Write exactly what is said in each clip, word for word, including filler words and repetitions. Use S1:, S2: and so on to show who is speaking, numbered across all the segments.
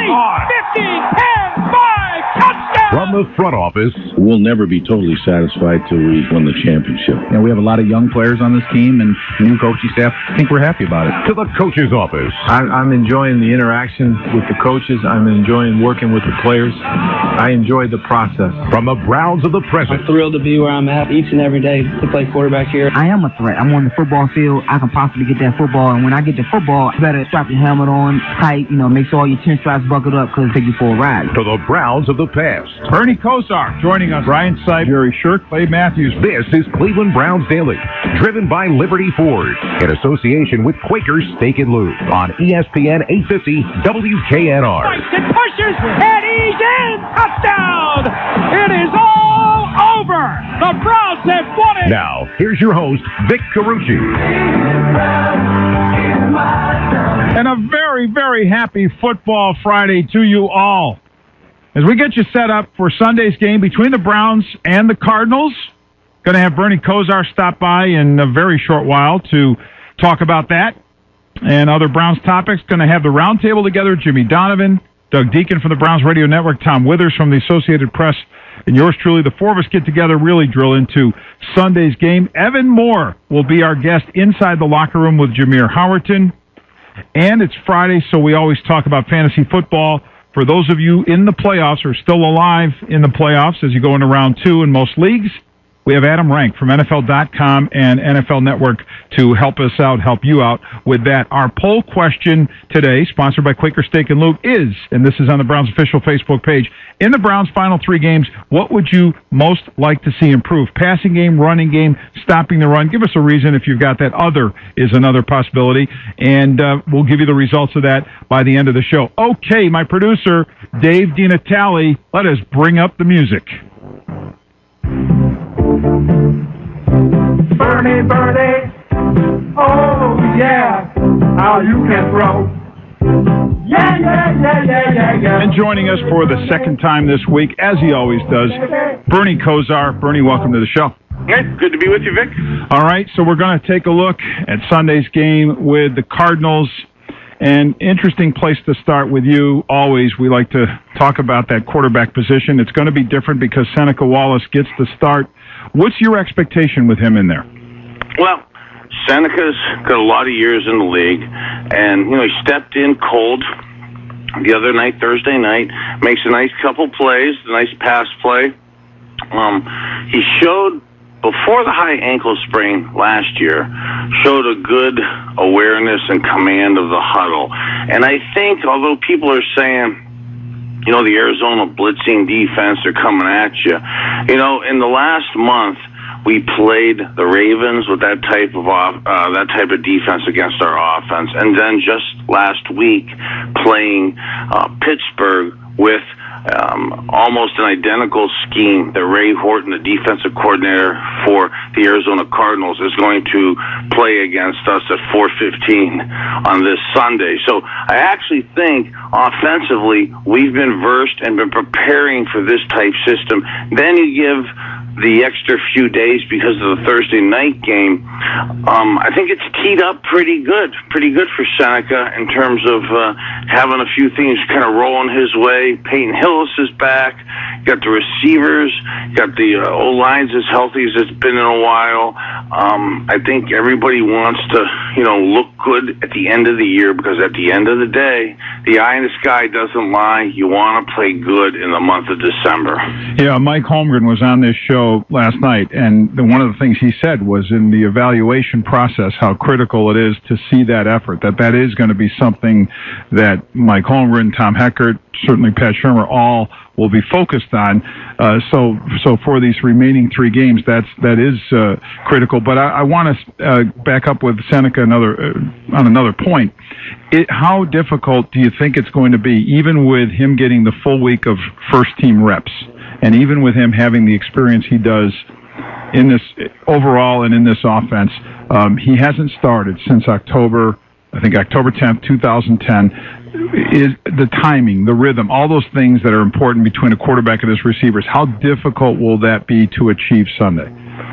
S1: fifty, ten, five, touchdown!
S2: From the front office,
S3: we'll never be totally satisfied till we win the championship.
S4: And we have a lot of young players on this team and new coaching staff. I think we're happy about it.
S2: To the coach's office.
S5: I, I'm enjoying the interaction with the coaches. I'm enjoying working with the players. I enjoy the process.
S2: From the Browns of the present.
S6: I'm thrilled to be where I'm at each and every day to play quarterback here.
S7: I am a threat. I'm on the football field. I can possibly get that football. And when I get the football, you better strap your helmet on tight. You know, make sure all your chin straps buckled up because it'll take you for a ride.
S2: To the Browns of the past.
S8: Bernie Kosar joining us. Brian Sipe, Jerry Shirk, Clay Matthews.
S2: This is Cleveland Browns Daily, driven by Liberty Ford, in association with Quaker Steak and Lube on E S P N eight fifty W K N R.
S1: Fights and pushes, and he's in! Touchdown! It is all over! The Browns have won it!
S2: Now, here's your host, Vic Carucci.
S8: And a very, very happy Football Friday to you all. As we get you set up for Sunday's game between the Browns and the Cardinals, going to have Bernie Kosar stop by in a very short while to talk about that and other Browns topics. Going to have the roundtable together, Jimmy Donovan, Doug Deacon from the Browns Radio Network, Tom Withers from the Associated Press, and yours truly. The four of us get together, really drill into Sunday's game. Evan Moore will be our guest inside the locker room with Jameer Howerton. And it's Friday, so we always talk about fantasy football. For those of you in the playoffs or still alive in the playoffs as you go into round two in most leagues, we have Adam Rank from N F L dot com and N F L Network to help us out, help you out with that. Our poll question today, sponsored by Quaker Steak and Lube, is, and this is on the Browns official Facebook page, in the Browns' final three games, what would you most like to see improve? Passing game, running game, stopping the run. Give us a reason if you've got that. Other is another possibility, and uh, we'll give you the results of that by the end of the show. Okay, my producer, Dave DiNatale, let us bring up the music.
S1: Bernie, Bernie, oh yeah, how you can throw. Yeah, yeah, yeah, yeah, yeah, yeah.
S8: And joining us for the second time this week, as he always does, Bernie Kosar. Bernie, welcome to the show.
S9: Hey, good to be with you, Vic.
S8: All right, so we're going to take a look at Sunday's game with the Cardinals. An interesting place to start with you. Always, we like to talk about that quarterback position. It's going to be different because Seneca Wallace gets the start. What's your expectation with him in there?
S9: Well, Seneca's got a lot of years in the league, and you know he stepped in cold the other night, Thursday night, makes a nice couple plays, a nice pass play. Um, he showed before the high ankle sprain last year, showed a good awareness and command of the huddle, and I think although people are saying, you know, the Arizona blitzing defense are coming at you. You know, in the last month, we played the Ravens with that type of off, uh, that type of defense against our offense, and then just last week playing uh, Pittsburgh with um, almost an identical scheme that Ray Horton, the defensive coordinator for the Arizona Cardinals, is going to play against us at four fifteen on this Sunday. So I actually think offensively we've been versed and been preparing for this type system. Then you give the extra few days because of the Thursday night game. Um, I think it's teed up pretty good, pretty good for Seneca in terms of uh, having a few things kind of rolling his way. Peyton Hillis is back. You got the receivers. You got the uh, O-lines as healthy as it's been in a while. Um, I think everybody wants to, you know, look good at the end of the year because at the end of the day, the eye in the sky doesn't lie. You want to play good in the month of December.
S8: Yeah, Mike Holmgren was on this show last night, and one of the things he said was in the evaluation process how critical it is to see that effort, that that is going to be something that Mike Holmgren, Tom Heckert, certainly Pat Shurmur, all will be focused on. Uh, so, so for these remaining three games, that's that is uh, critical. But I, I want to uh, back up with Seneca another uh, on another point. It, how difficult do you think it's going to be, even with him getting the full week of first team reps, and even with him having the experience he does in this overall and in this offense? Um, he hasn't started since October, I think October tenth, two thousand ten. Is the timing, the rhythm, all those things that are important between a quarterback and his receivers, how difficult will that be to achieve Sunday?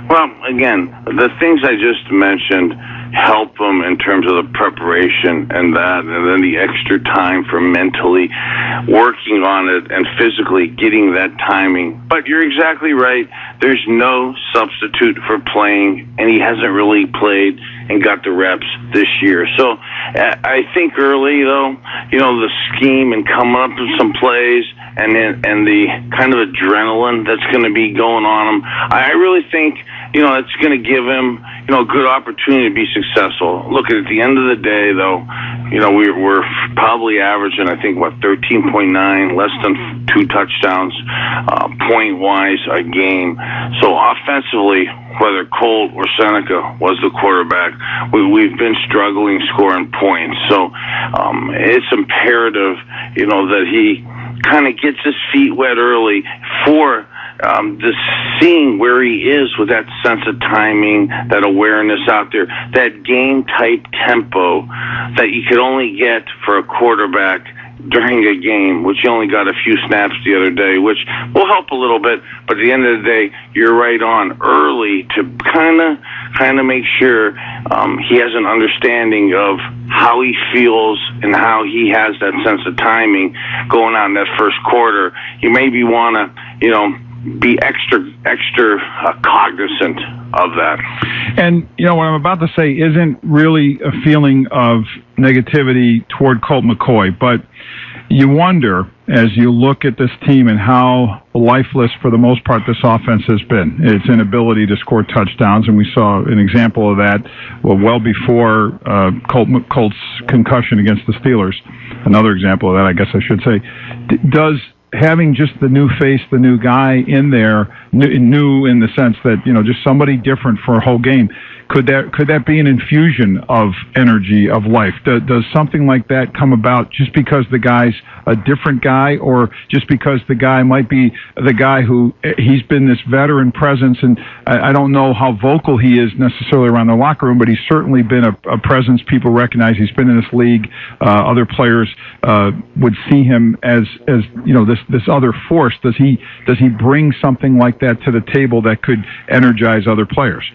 S9: Well, again, the things I just mentioned help them in terms of the preparation and that, and then the extra time for mentally working on it and physically getting that timing. But you're exactly right. There's no substitute for playing, and he hasn't really played and got the reps this year. So uh, I think early, though, you know, the scheme and coming up with some plays and then, and the kind of adrenaline that's going to be going on him, I really think, you know, it's going to give him, you know, a good opportunity to be successful. Look, at the end of the day, though, you know, we're, we're probably averaging, I think, what, thirteen point nine, less than two touchdowns uh, point-wise a game. So offensively, whether Colt or Seneca was the quarterback, we, we've been struggling scoring points. So um, it's imperative, you know, that he kind of gets his feet wet early for Um, the seeing where he is with that sense of timing, that awareness out there, that game-type tempo that you could only get for a quarterback during a game, which you only got a few snaps the other day, which will help a little bit. But at the end of the day, you're right on early to kind of kind of make sure um, he has an understanding of how he feels and how he has that sense of timing going out in that first quarter. You maybe want to, you know, be extra, extra uh, cognizant of that.
S8: And, you know, what I'm about to say isn't really a feeling of negativity toward Colt McCoy, but you wonder, as you look at this team and how lifeless, for the most part, this offense has been. Its inability to score touchdowns, and we saw an example of that well, well before uh, Colt, Colt's concussion against the Steelers. Another example of that, I guess I should say. D- does having just the new face, the new guy in there, new, new in the sense that, you know, just somebody different for a whole game, could that could that be an infusion of energy, of life? Does, does something like that come about just because the guy's a different guy, or just because the guy might be the guy who, he's been this veteran presence, and I, I don't know how vocal he is necessarily around the locker room, but he's certainly been a, a presence people recognize. He's been in this league. Uh, other players uh, would see him as, as you know, this this other force. Does he does he bring something like that to the table that could energize other players?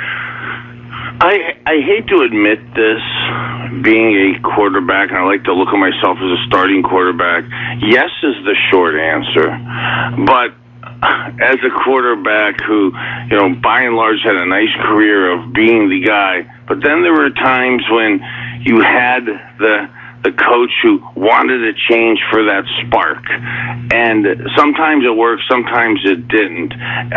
S9: I I hate to admit this, being a quarterback, and I like to look at myself as a starting quarterback. Yes is the short answer, but as a quarterback who, you know, by and large had a nice career of being the guy, but then there were times when you had the the coach who wanted a change for that spark. And sometimes it worked, sometimes it didn't.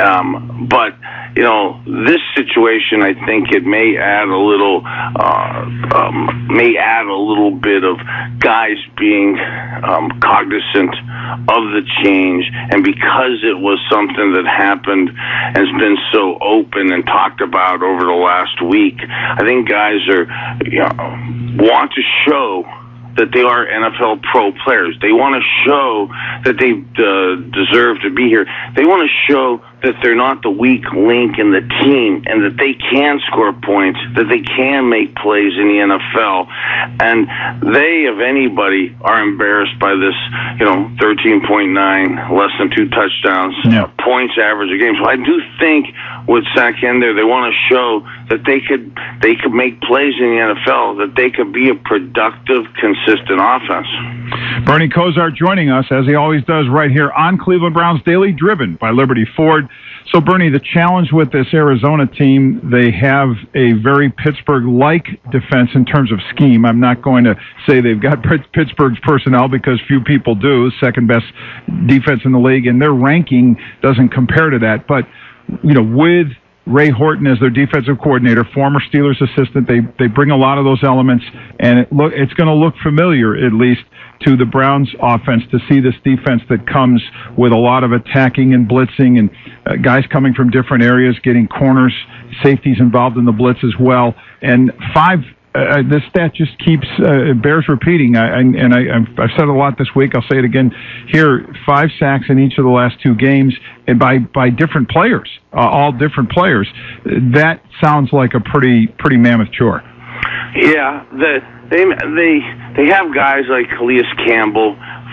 S9: Um, but, you know, this situation, I think it may add a little, uh, um, may add a little bit of guys being um, cognizant of the change. And because it was something that happened and has been so open and talked about over the last week, I think guys are, you know, want to show that they are N F L pro players. They want to show that they uh, deserve to be here. They want to show that they're not the weak link in the team and that they can score points, that they can make plays in the N F L. And they, if anybody, are embarrassed by this, you know, thirteen point nine, less than two touchdowns,
S8: yeah.
S9: uh, points average a game. So I do think with Sack in there, they want to show that they could they could make plays in the N F L, that they could be a productive, consistent offense.
S8: Bernie Kosar joining us, as he always does, right here on Cleveland Browns Daily, driven by Liberty Ford. So, Bernie, the challenge with this Arizona team, they have a very Pittsburgh-like defense in terms of scheme. I'm not going to say they've got Pittsburgh's personnel, because few people do. Second best defense in the league, and their ranking doesn't compare to that. But, you know, with Ray Horton as their defensive coordinator, former Steelers assistant, they they bring a lot of those elements, and it look it's going to look familiar, at least, to the Browns offense, to see this defense that comes with a lot of attacking and blitzing, and uh, guys coming from different areas, getting corners, safeties involved in the blitz as well. And five, uh, this stat just keeps, uh, bears repeating, I, and, and I, I've said it a lot this week, I'll say it again here, five sacks in each of the last two games, and by, by different players, uh, all different players. That sounds like a pretty pretty mammoth chore.
S9: Yeah, the, they they they have guys like Calais Campbell,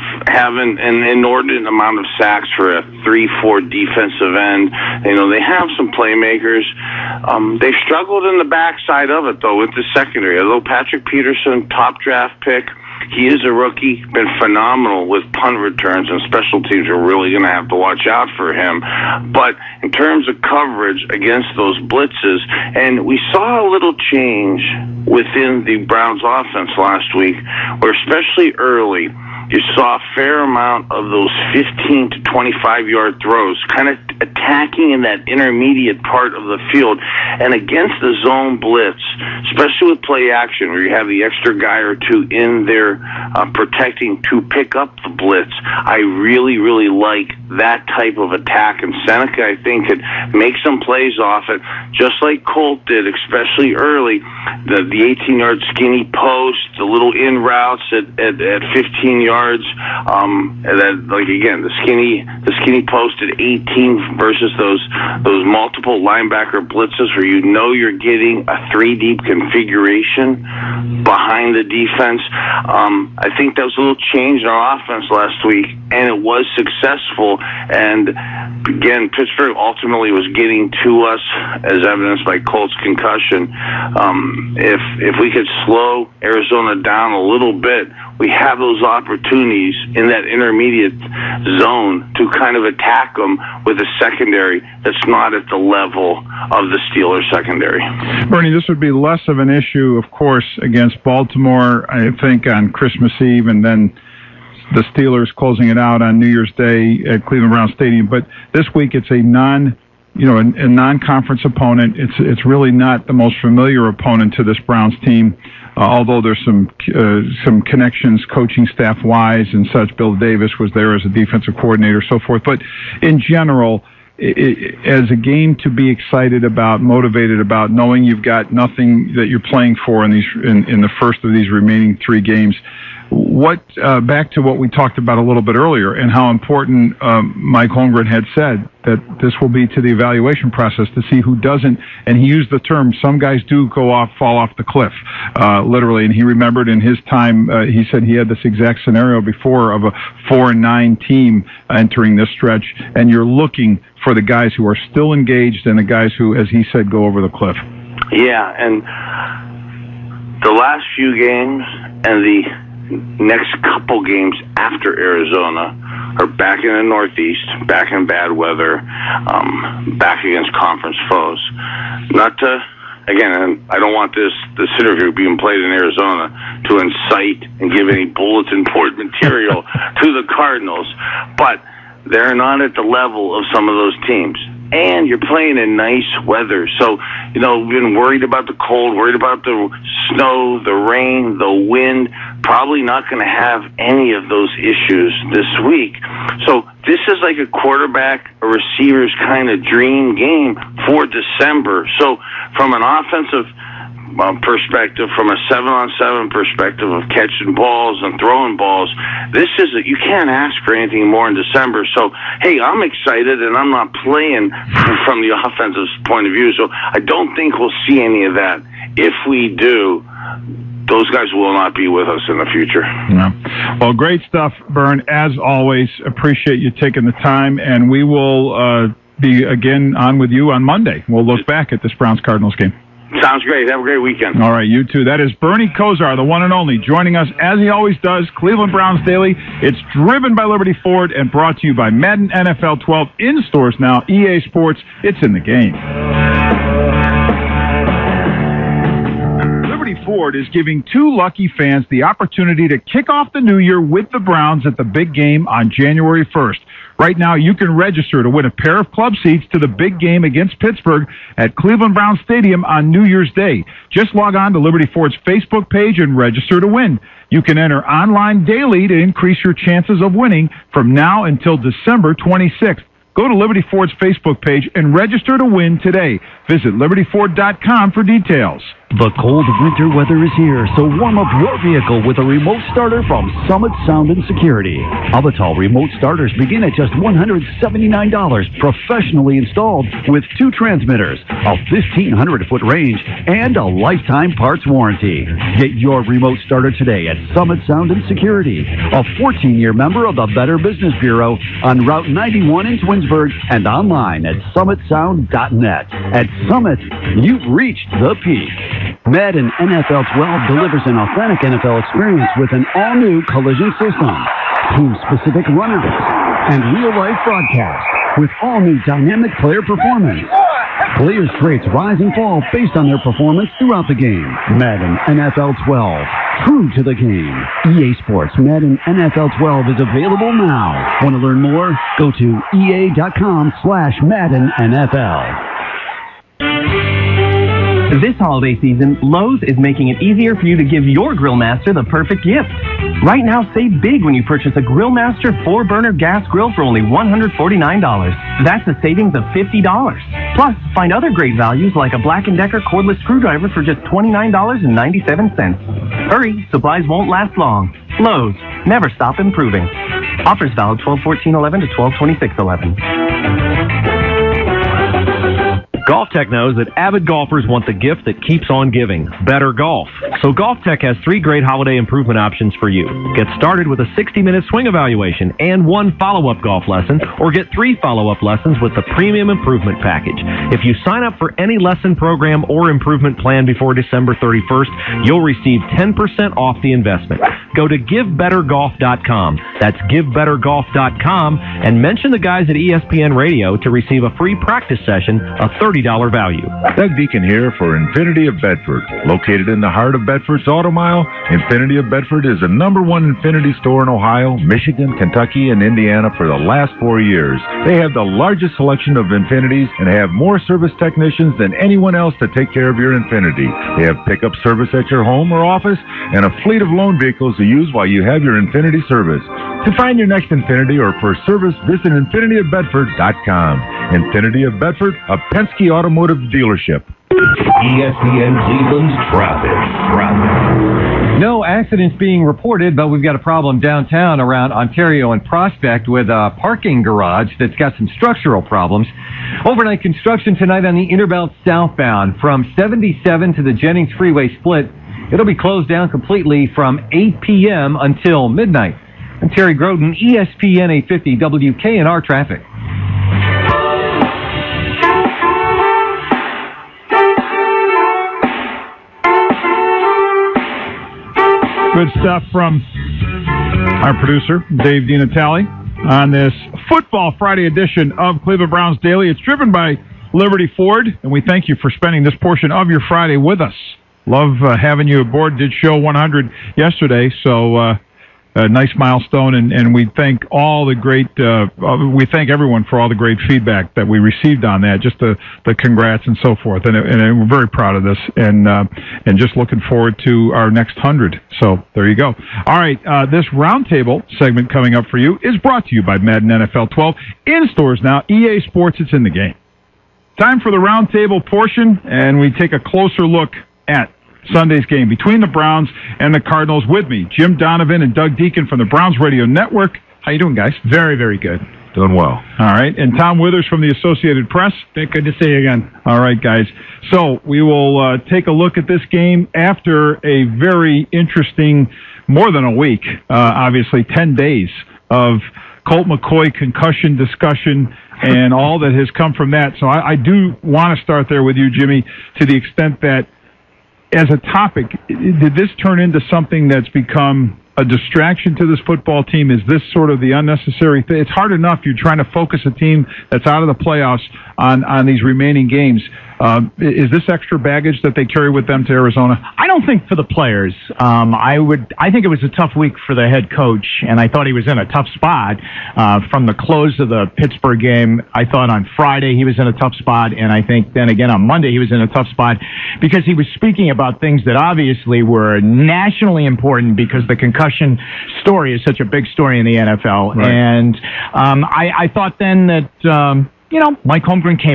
S9: having an inordinate amount of sacks for a three four defensive end. You know, they have some playmakers. Um, they've struggled in the backside of it, though, with the secondary. Although Patrick Peterson, top draft pick, he is a rookie, been phenomenal with punt returns, and special teams are really going to have to watch out for him. But in terms of coverage against those blitzes, and we saw a little change within the Browns offense last week, where especially early, you saw a fair amount of those fifteen to twenty-five yard throws, kind of attacking in that intermediate part of the field. And against the zone blitz, especially with play action, where you have the extra guy or two in there uh, protecting to pick up the blitz, I really, really like that type of attack. And Seneca, I think, could make some plays off it, just like Colt did, especially early. The the eighteen yard skinny post, the little in routes at, at, at fifteen yards. Yards, um, and then like again the skinny the skinny post at eighteen versus those those multiple linebacker blitzes where you know you're getting a three deep configuration behind the defense. Um, I think that was a little change in our offense last week, and it was successful. And again, Pittsburgh ultimately was getting to us, as evidenced by Colt's concussion. Um, if if we could slow Arizona down a little bit, we have those opportunities in that intermediate zone to kind of attack them with a secondary that's not at the level of the Steelers secondary.
S8: Bernie, this would be less of an issue, of course, against Baltimore, I think, on Christmas Eve, and then the Steelers closing it out on New Year's Day at Cleveland Brown Stadium. But this week it's a non, you know, a, a non-conference opponent. It's it's really not the most familiar opponent to this Browns team. Uh, although there's some uh, some connections coaching staff-wise and such. Bill Davis was there as a defensive coordinator, so forth. But in general, it, it, as a game to be excited about, motivated about, knowing you've got nothing that you're playing for in these in, in the first of these remaining three games, what uh, back to what we talked about a little bit earlier and how important um, Mike Holmgren had said that this will be to the evaluation process to see who doesn't, and he used the term, some guys do go off, fall off the cliff, uh, literally, and he remembered in his time, uh, he said he had this exact scenario before of a four and nine team entering this stretch, and you're looking for the guys who are still engaged and the guys who, as he said, go over the cliff.
S9: Yeah, and the last few games and the next couple games after Arizona are back in the Northeast, back in bad weather, um, back against conference foes. Not to, again, and I don't want this this interview being played in Arizona to incite and give any bulletin board material to the Cardinals, but they're not at the level of some of those teams. And you're playing in nice weather. So, you know, we've been worried about the cold, worried about the snow, the rain, the wind. Probably not going to have any of those issues this week. So this is like a quarterback, a receiver's kind of dream game for December. So from an offensive Um, perspective, from a seven-on-seven perspective of catching balls and throwing balls, this is a, you can't ask for anything more in December. So, hey, I'm excited, and I'm not playing from the offensive point of view. So I don't think we'll see any of that. If we do, those guys will not be with us in the future.
S8: Yeah. Well, great stuff, Bern. As always, appreciate you taking the time, and we will uh, be again on with you on Monday. We'll look back at this Browns-Cardinals game.
S9: Sounds great. Have a great weekend.
S8: All right, you too. That is Bernie Kosar, the one and only, joining us as he always does, Cleveland Browns Daily. It's driven by Liberty Ford and brought to you by Madden N F L twelve in stores now. E A Sports, it's in the game. Liberty Ford is giving two lucky fans the opportunity to kick off the new year with the Browns at the big game on January first. Right now, you can register to win a pair of club seats to the big game against Pittsburgh at Cleveland Browns Stadium on New Year's Day. Just log on to Liberty Ford's Facebook page and register to win. You can enter online daily to increase your chances of winning from now until December twenty-sixth. Go to Liberty Ford's Facebook page and register to win today. Visit liberty ford dot com for details.
S10: The cold winter weather is here, so warm up your vehicle with a remote starter from Summit Sound and Security. Avital remote starters begin at just one hundred seventy-nine dollars, professionally installed with two transmitters, a fifteen hundred foot range, and a lifetime parts warranty. Get your remote starter today at Summit Sound and Security, a fourteen year member of the Better Business Bureau, on Route ninety-one in Twinsburg and online at summit sound dot net. At Summit, you've reached the peak. Madden N F L twelve delivers an authentic N F L experience with an all-new collision system, team-specific runners, and real-life broadcast with all-new dynamic player performance. Players' traits rise and fall based on their performance throughout the game. Madden N F L twelve, true to the game. E A Sports Madden N F L twelve is available now. Want to learn more? Go to E A dot com slash Madden N F L.
S11: This holiday season, Lowe's is making it easier for you to give your grill master the perfect gift. Right now, save big when you purchase a Grill Master four burner gas grill for only one hundred forty-nine dollars. That's a savings of fifty dollars. Plus, find other great values like a Black and Decker cordless screwdriver for just twenty-nine dollars and ninety-seven cents. Hurry, supplies won't last long. Lowe's, never stop improving. Offers valid twelve fourteen eleven to twelve twenty-six eleven.
S12: GolfTech knows that avid golfers want the gift that keeps on giving, better golf. So GolfTech has three great holiday improvement options for you. Get started with a sixty minute swing evaluation and one follow-up golf lesson, or get three follow-up lessons with the Premium Improvement Package. If you sign up for any lesson program or improvement plan before December thirty-first, you'll receive ten percent off the investment. Go to give better golf dot com. That's give better golf dot com, and mention the guys at E S P N Radio to receive a free practice session, a thirty dollars value.
S3: Doug Deacon here for Infinity of Bedford. Located in the heart of Bedford's Auto Mile, Infinity of Bedford is the number one Infinity store in Ohio, Michigan, Kentucky, and Indiana for the last four years. They have the largest selection of Infinities and have more service technicians than anyone else to take care of your Infinity. They have pickup service at your home or office and a fleet of loan vehicles to use while you have your Infinity service. To find your next Infinity or for service, visit infinity of bedford dot com. Infinity of Bedford, a Penske automotive dealership.
S2: E S P N Cleveland's traffic. Traffic.
S13: No accidents being reported, but we've got a problem downtown around Ontario and Prospect with a parking garage that's got some structural problems. Overnight construction tonight on the Interbelt southbound from seventy-seven to the Jennings Freeway split. It'll be closed down completely from eight p.m. until midnight. I'm Terry Groden, E S P N eight fifty W K N R traffic.
S8: Good stuff from our producer, Dave DiNatale, on this Football Friday edition of Cleveland Browns Daily. It's driven by Liberty Ford, and we thank you for spending this portion of your Friday with us. Love uh, having you aboard. Did show one hundred yesterday, so uh, a nice milestone, and, and we thank all the great, uh, we thank everyone for all the great feedback that we received on that, just the, the congrats and so forth, and, and we're very proud of this, and uh, and just looking forward to our next hundred. So there you go. All right, uh, this roundtable segment coming up for you is brought to you by Madden N F L twelve, in stores now. E A Sports, it's in the game. Time for the roundtable portion, and we take a closer look at Sunday's game between the Browns and the Cardinals. With me, Jim Donovan and Doug Deacon from the Browns Radio Network. How you doing, guys?
S3: Very, very good. Doing well.
S8: All right. And Tom Withers from the Associated Press.
S14: Good to see you again.
S8: All right, guys. So we will uh, take a look at this game after a very interesting, more than a week, uh, obviously, ten days of Colt McCoy concussion discussion and all that has come from that. So I, I do want to start there with you, Jimmy, to the extent that as a topic, did this turn into something that's become a distraction to this football team? Is this sort of the unnecessary thing? It's hard enough. You're trying to focus a team that's out of the playoffs on, on these remaining games. Uh, is this extra baggage that they carry with them to Arizona?
S14: I don't think for the players. Um, I would. I think it was a tough week for the head coach, and I thought he was in a tough spot uh, from the close of the Pittsburgh game. I thought on Friday he was in a tough spot, and I think then again on Monday he was in a tough spot because he was speaking about things that obviously were nationally important because the concussion story is such a big story in the N F L. Right. And um, I, I thought then that um, you know Mike Holmgren came out,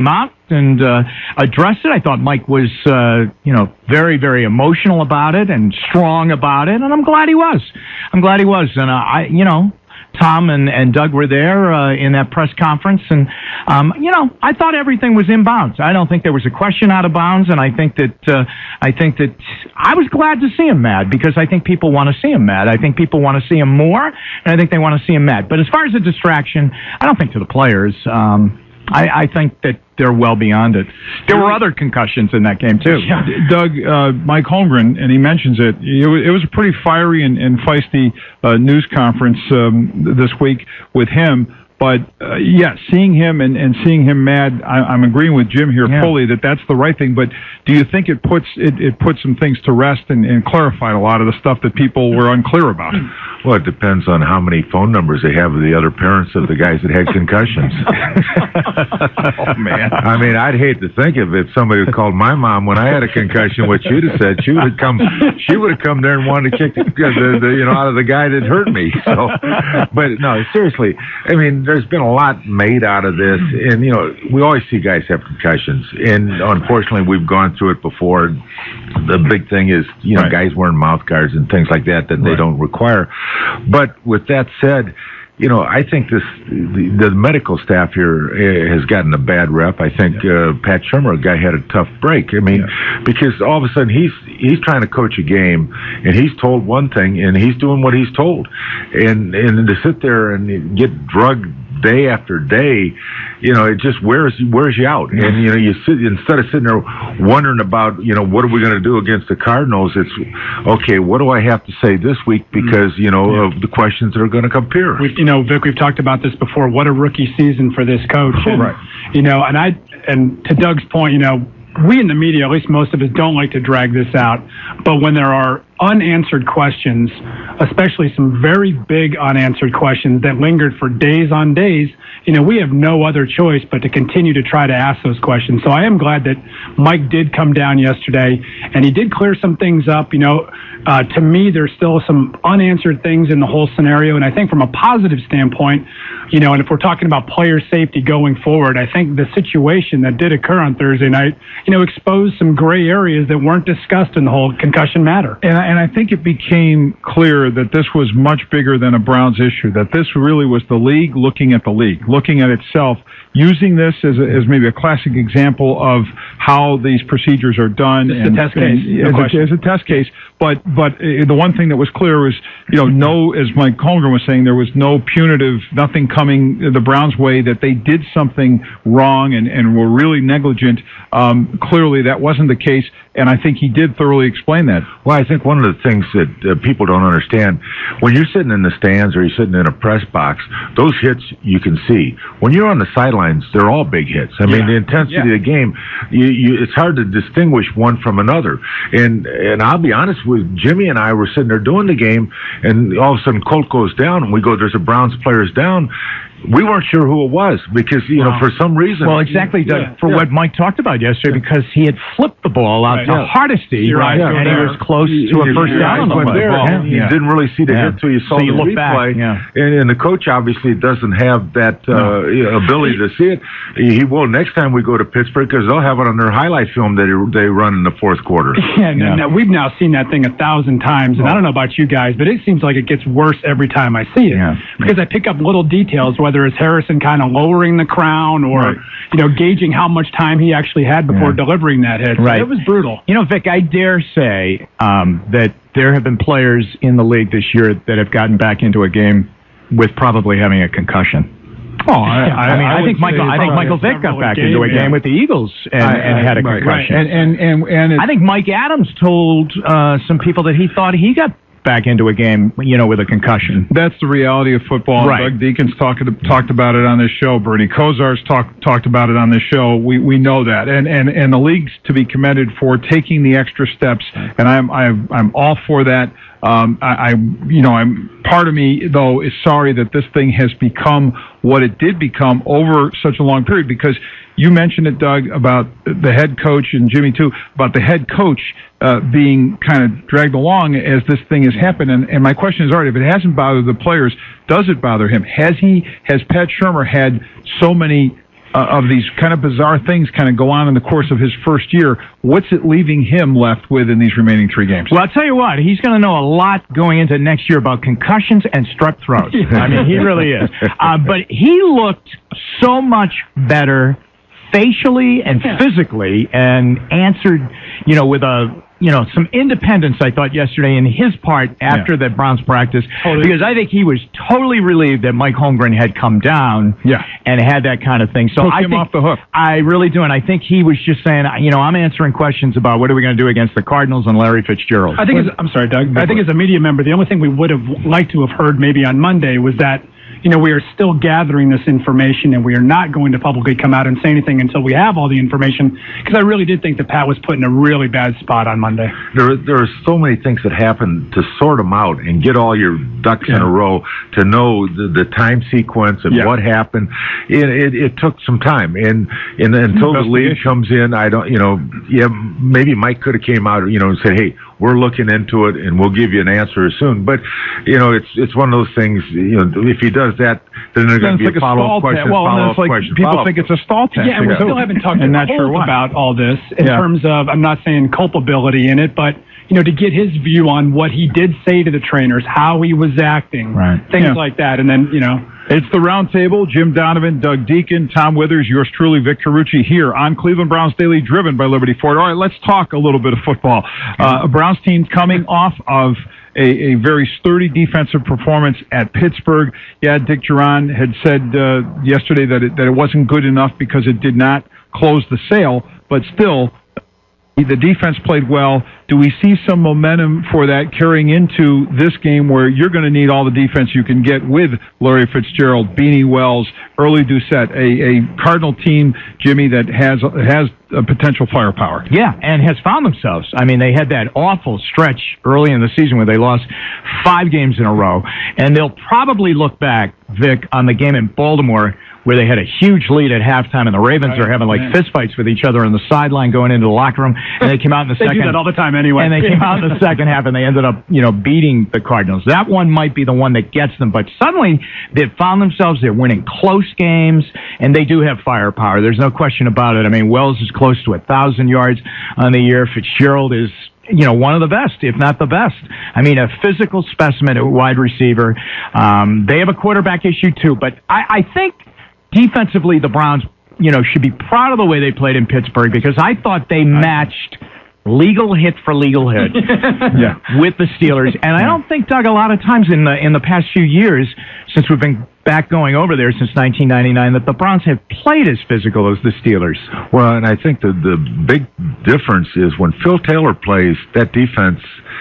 S14: and uh, addressed it. I thought Mike was, uh, you know, very, very emotional about it and strong about it, and I'm glad he was. I'm glad he was. And uh, I, you know, Tom and, and Doug were there uh, in that press conference, and, um, you know, I thought everything was in bounds. I don't think there was a question out of bounds, and I think that uh, I think that I was glad to see him mad, because I think people want to see him mad. I think people want to see him more, and I think they want to see him mad. But as far as a distraction, I don't think to the players. Um, I, I think that they're well beyond it. There were other concussions in that game, too.
S8: Yeah. Doug, uh, Mike Holmgren, and he mentions it, it was, it was a pretty fiery and, and feisty uh, news conference um, this week with him. But, uh, yeah, seeing him and, and seeing him mad, I, I'm agreeing with Jim here yeah. fully that that's the right thing. But do you think it puts it, it puts some things to rest and, and clarified a lot of the stuff that people were unclear about?
S3: Well, it depends on how many phone numbers they have of the other parents of the guys that had concussions.
S8: Oh, man.
S3: I mean, I'd hate to think of it. Somebody had called my mom when I had a concussion, what she'd have said. She would have come, she would have come there and wanted to kick the, the, the you know, out of the guy that hurt me. So, but no, seriously, I mean, there's been a lot made out of this, and you know, we always see guys have concussions, and unfortunately, we've gone through it before. The big thing is, you know, right. guys wearing mouth guards and things like that that right. they don't require. But with that said, you know, I think this the, the medical staff here uh, has gotten a bad rep. I think uh, Pat Shurmur, a guy, had a tough break. I mean, yeah. because all of a sudden he's he's trying to coach a game, and he's told one thing, and he's doing what he's told, and and to sit there and get drugged day after day, you know, it just wears wears you out. And you know, you sit instead of sitting there wondering about, you know, what are we going to do against the Cardinals? It's okay. What do I have to say this week? Because you know yeah. of the questions that are going to come here.
S15: We've, you know, Vic, we've talked about this before. What a rookie season for this coach. And,
S8: right.
S15: You know, and I and to Doug's point, you know, we in the media, at least most of us, don't like to drag this out. But when there are unanswered questions, especially some very big unanswered questions that lingered for days on days, you know, we have no other choice but to continue to try to ask those questions. So I am glad that Mike did come down yesterday, and he did clear some things up. You know, uh, to me, there's still some unanswered things in the whole scenario, and I think from a positive standpoint, you know, and if we're talking about player safety going forward, I think the situation that did occur on Thursday night, you know, exposed some gray areas that weren't discussed in the whole concussion matter.
S8: And I, and I think it became clear that this was much bigger than a Browns issue, that this really was the league looking at the league, looking at itself, using this as, a, as maybe a classic example of how these procedures are done.
S15: It's and, a test case.
S8: And,
S15: no
S8: as, a, as a test case. But but uh, the one thing that was clear was, you know, no, as Mike Holmgren was saying, there was no punitive, nothing coming the Browns' way that they did something wrong and, and were really negligent. Um, clearly, that wasn't the case, and I think he did thoroughly explain that.
S3: Well, I think one of the things that uh, people don't understand, when you're sitting in the stands or you're sitting in a press box, those hits you can see. When you're on the sidelines, they're all big hits. I mean, yeah. the intensity yeah. of the game, you, you, it's hard to distinguish one from another. And and I'll be honest with Jimmy and I were sitting there doing the game, and all of a sudden Colt goes down, and we go, there's a Browns players down. We weren't sure who it was because, you wow. know, for some reason.
S14: Well, exactly, Doug, yeah, for yeah. what Mike talked about yesterday, yeah. because he had flipped the ball out
S15: right,
S14: to
S15: yeah.
S14: Hardesty, right,
S15: yeah.
S14: and
S15: yeah.
S14: he was close to a first down on the
S3: there.
S14: ball.
S3: Yeah. You didn't really see the
S14: yeah.
S3: hit till you saw
S14: so you
S3: the
S14: look
S3: replay.
S14: Back. Yeah.
S3: And, and the coach obviously doesn't have that uh, no. ability to see it. He will next time we go to Pittsburgh because they'll have it on their highlight film that they run in the fourth quarter.
S15: Yeah, yeah. Now, we've now seen that thing a thousand times, and I don't know about you guys, but it seems like it gets worse every time I see it.
S14: Yeah.
S15: Because I pick up little details, whether it's Harrison kind of lowering the crown or, right. you know, gauging how much time he actually had before yeah. delivering that hit. So
S14: right.
S15: it was brutal.
S14: You know, Vic, I dare say um, that there have been players in the league this year that have gotten back into a game with probably having a concussion. Oh, I, I, I mean, I, I think Michael. I think Michael Vick got back into a game yeah. with the Eagles and, I, and had a concussion.
S8: Right. And and and, and
S14: I think Mike Adams told uh, some people that he thought he got back into a game, you know, with a concussion.
S8: That's the reality of football.
S14: Right.
S8: Doug Deacons talked talked about it on this show. Bernie Kosar's talked talked about it on this show. We we know that, and and and the league's to be commended for taking the extra steps, and I'm I'm I'm all for that. Um, I, I you know I'm part of me though is sorry that this thing has become what it did become over such a long period, because you mentioned it, Doug, about the head coach, and Jimmy too, about the head coach uh, being kind of dragged along as this thing has happened. And, and my question is, all right, if it hasn't bothered the players, does it bother him? Has he, has Pat Shurmur had so many uh, of these kind of bizarre things kind of go on in the course of his first year, what's it leaving him left with in these remaining three games?
S14: Well, I'll tell you what, he's going to know a lot going into next year about concussions and strep throat. I mean, he really is. Uh, but he looked so much better facially and physically, and answered, you know, with a, you know, some independence, I thought, yesterday in his part after yeah. the Browns practice, totally. Because I think he was totally relieved that Mike Holmgren had come down
S8: yeah.
S14: and had that kind of thing. So
S8: Took
S14: I
S8: him
S14: think,
S8: off the hook.
S14: I really do, and I think he was just saying, you know, I'm answering questions about what are we going to do against the Cardinals and Larry Fitzgerald.
S15: I think, as, I'm sorry, Doug. I think as a media member, the only thing we would have liked to have heard maybe on Monday was that, you know, we are still gathering this information, and we are not going to publicly come out and say anything until we have all the information, because I really did think that Pat was put in a really bad spot on Monday.
S3: There, there are so many things that happen to sort them out and get all your ducks yeah. in a row to know the, the time sequence and yeah. what happened. It, it, it took some time, and, and until the league comes in, I don't, you know, yeah, maybe Mike could have came out, you know, and said, hey, we're looking into it, and we'll give you an answer soon. But, you know, it's it's one of those things, you know, if he does that, then there's going to be
S8: like
S3: a follow-up question,
S8: well,
S3: follow-up
S8: like
S3: question.
S8: People
S3: follow-up
S8: think it's a stall test.
S15: Yeah, and we still haven't talked to Colt about all this in
S8: yeah.
S15: terms of, I'm not saying culpability in it, but, you know, to get his view on what he did say to the trainers, how he was acting,
S8: right.
S15: things
S8: yeah.
S15: like that, and then, you know.
S8: It's the round table. Jim Donovan, Doug Deacon, Tom Withers, yours truly, Vic Carucci, here on Cleveland Browns Daily, driven by Liberty Ford. All right, let's talk a little bit of football. Uh, a Browns team coming off of a, a very sturdy defensive performance at Pittsburgh. Yeah, Dick Duran had said uh, yesterday that it, that it wasn't good enough because it did not close the sale, but still, the defense played well. Do we see some momentum for that carrying into this game where you're going to need all the defense you can get with Larry Fitzgerald, Beanie Wells, Early Doucette, a, a Cardinal team, Jimmy, that has has a potential firepower?
S14: Yeah, and has found themselves. I mean, they had that awful stretch early in the season where they lost five games in a row, and they'll probably look back, Vic, on the game in Baltimore where they had a huge lead at halftime, and the Ravens right, are having like yeah. fistfights with each other on the sideline going into the locker room, and they came out in the
S15: they
S14: second.
S15: They do that all the time anyway.
S14: And they came out in the second half, and they ended up, you know, beating the Cardinals. That one might be the one that gets them, but suddenly they've found themselves. They're winning close games, and they do have firepower. There's no question about it. I mean, Wells is close to a thousand yards on the year. Fitzgerald is, you know, one of the best, if not the best. I mean, a physical specimen at wide receiver. Um, they have a quarterback issue too, but I, I think defensively the Browns, you know, should be proud of the way they played in Pittsburgh, because I thought they matched legal hit for legal hit
S8: yeah.
S14: with the Steelers. And I don't think, Doug, a lot of times in the in the past few years, since we've been back going over there since nineteen ninety-nine, that the Browns have played as physical as the Steelers.
S3: Well, and I think the the big difference is when Phil Taylor plays, that defense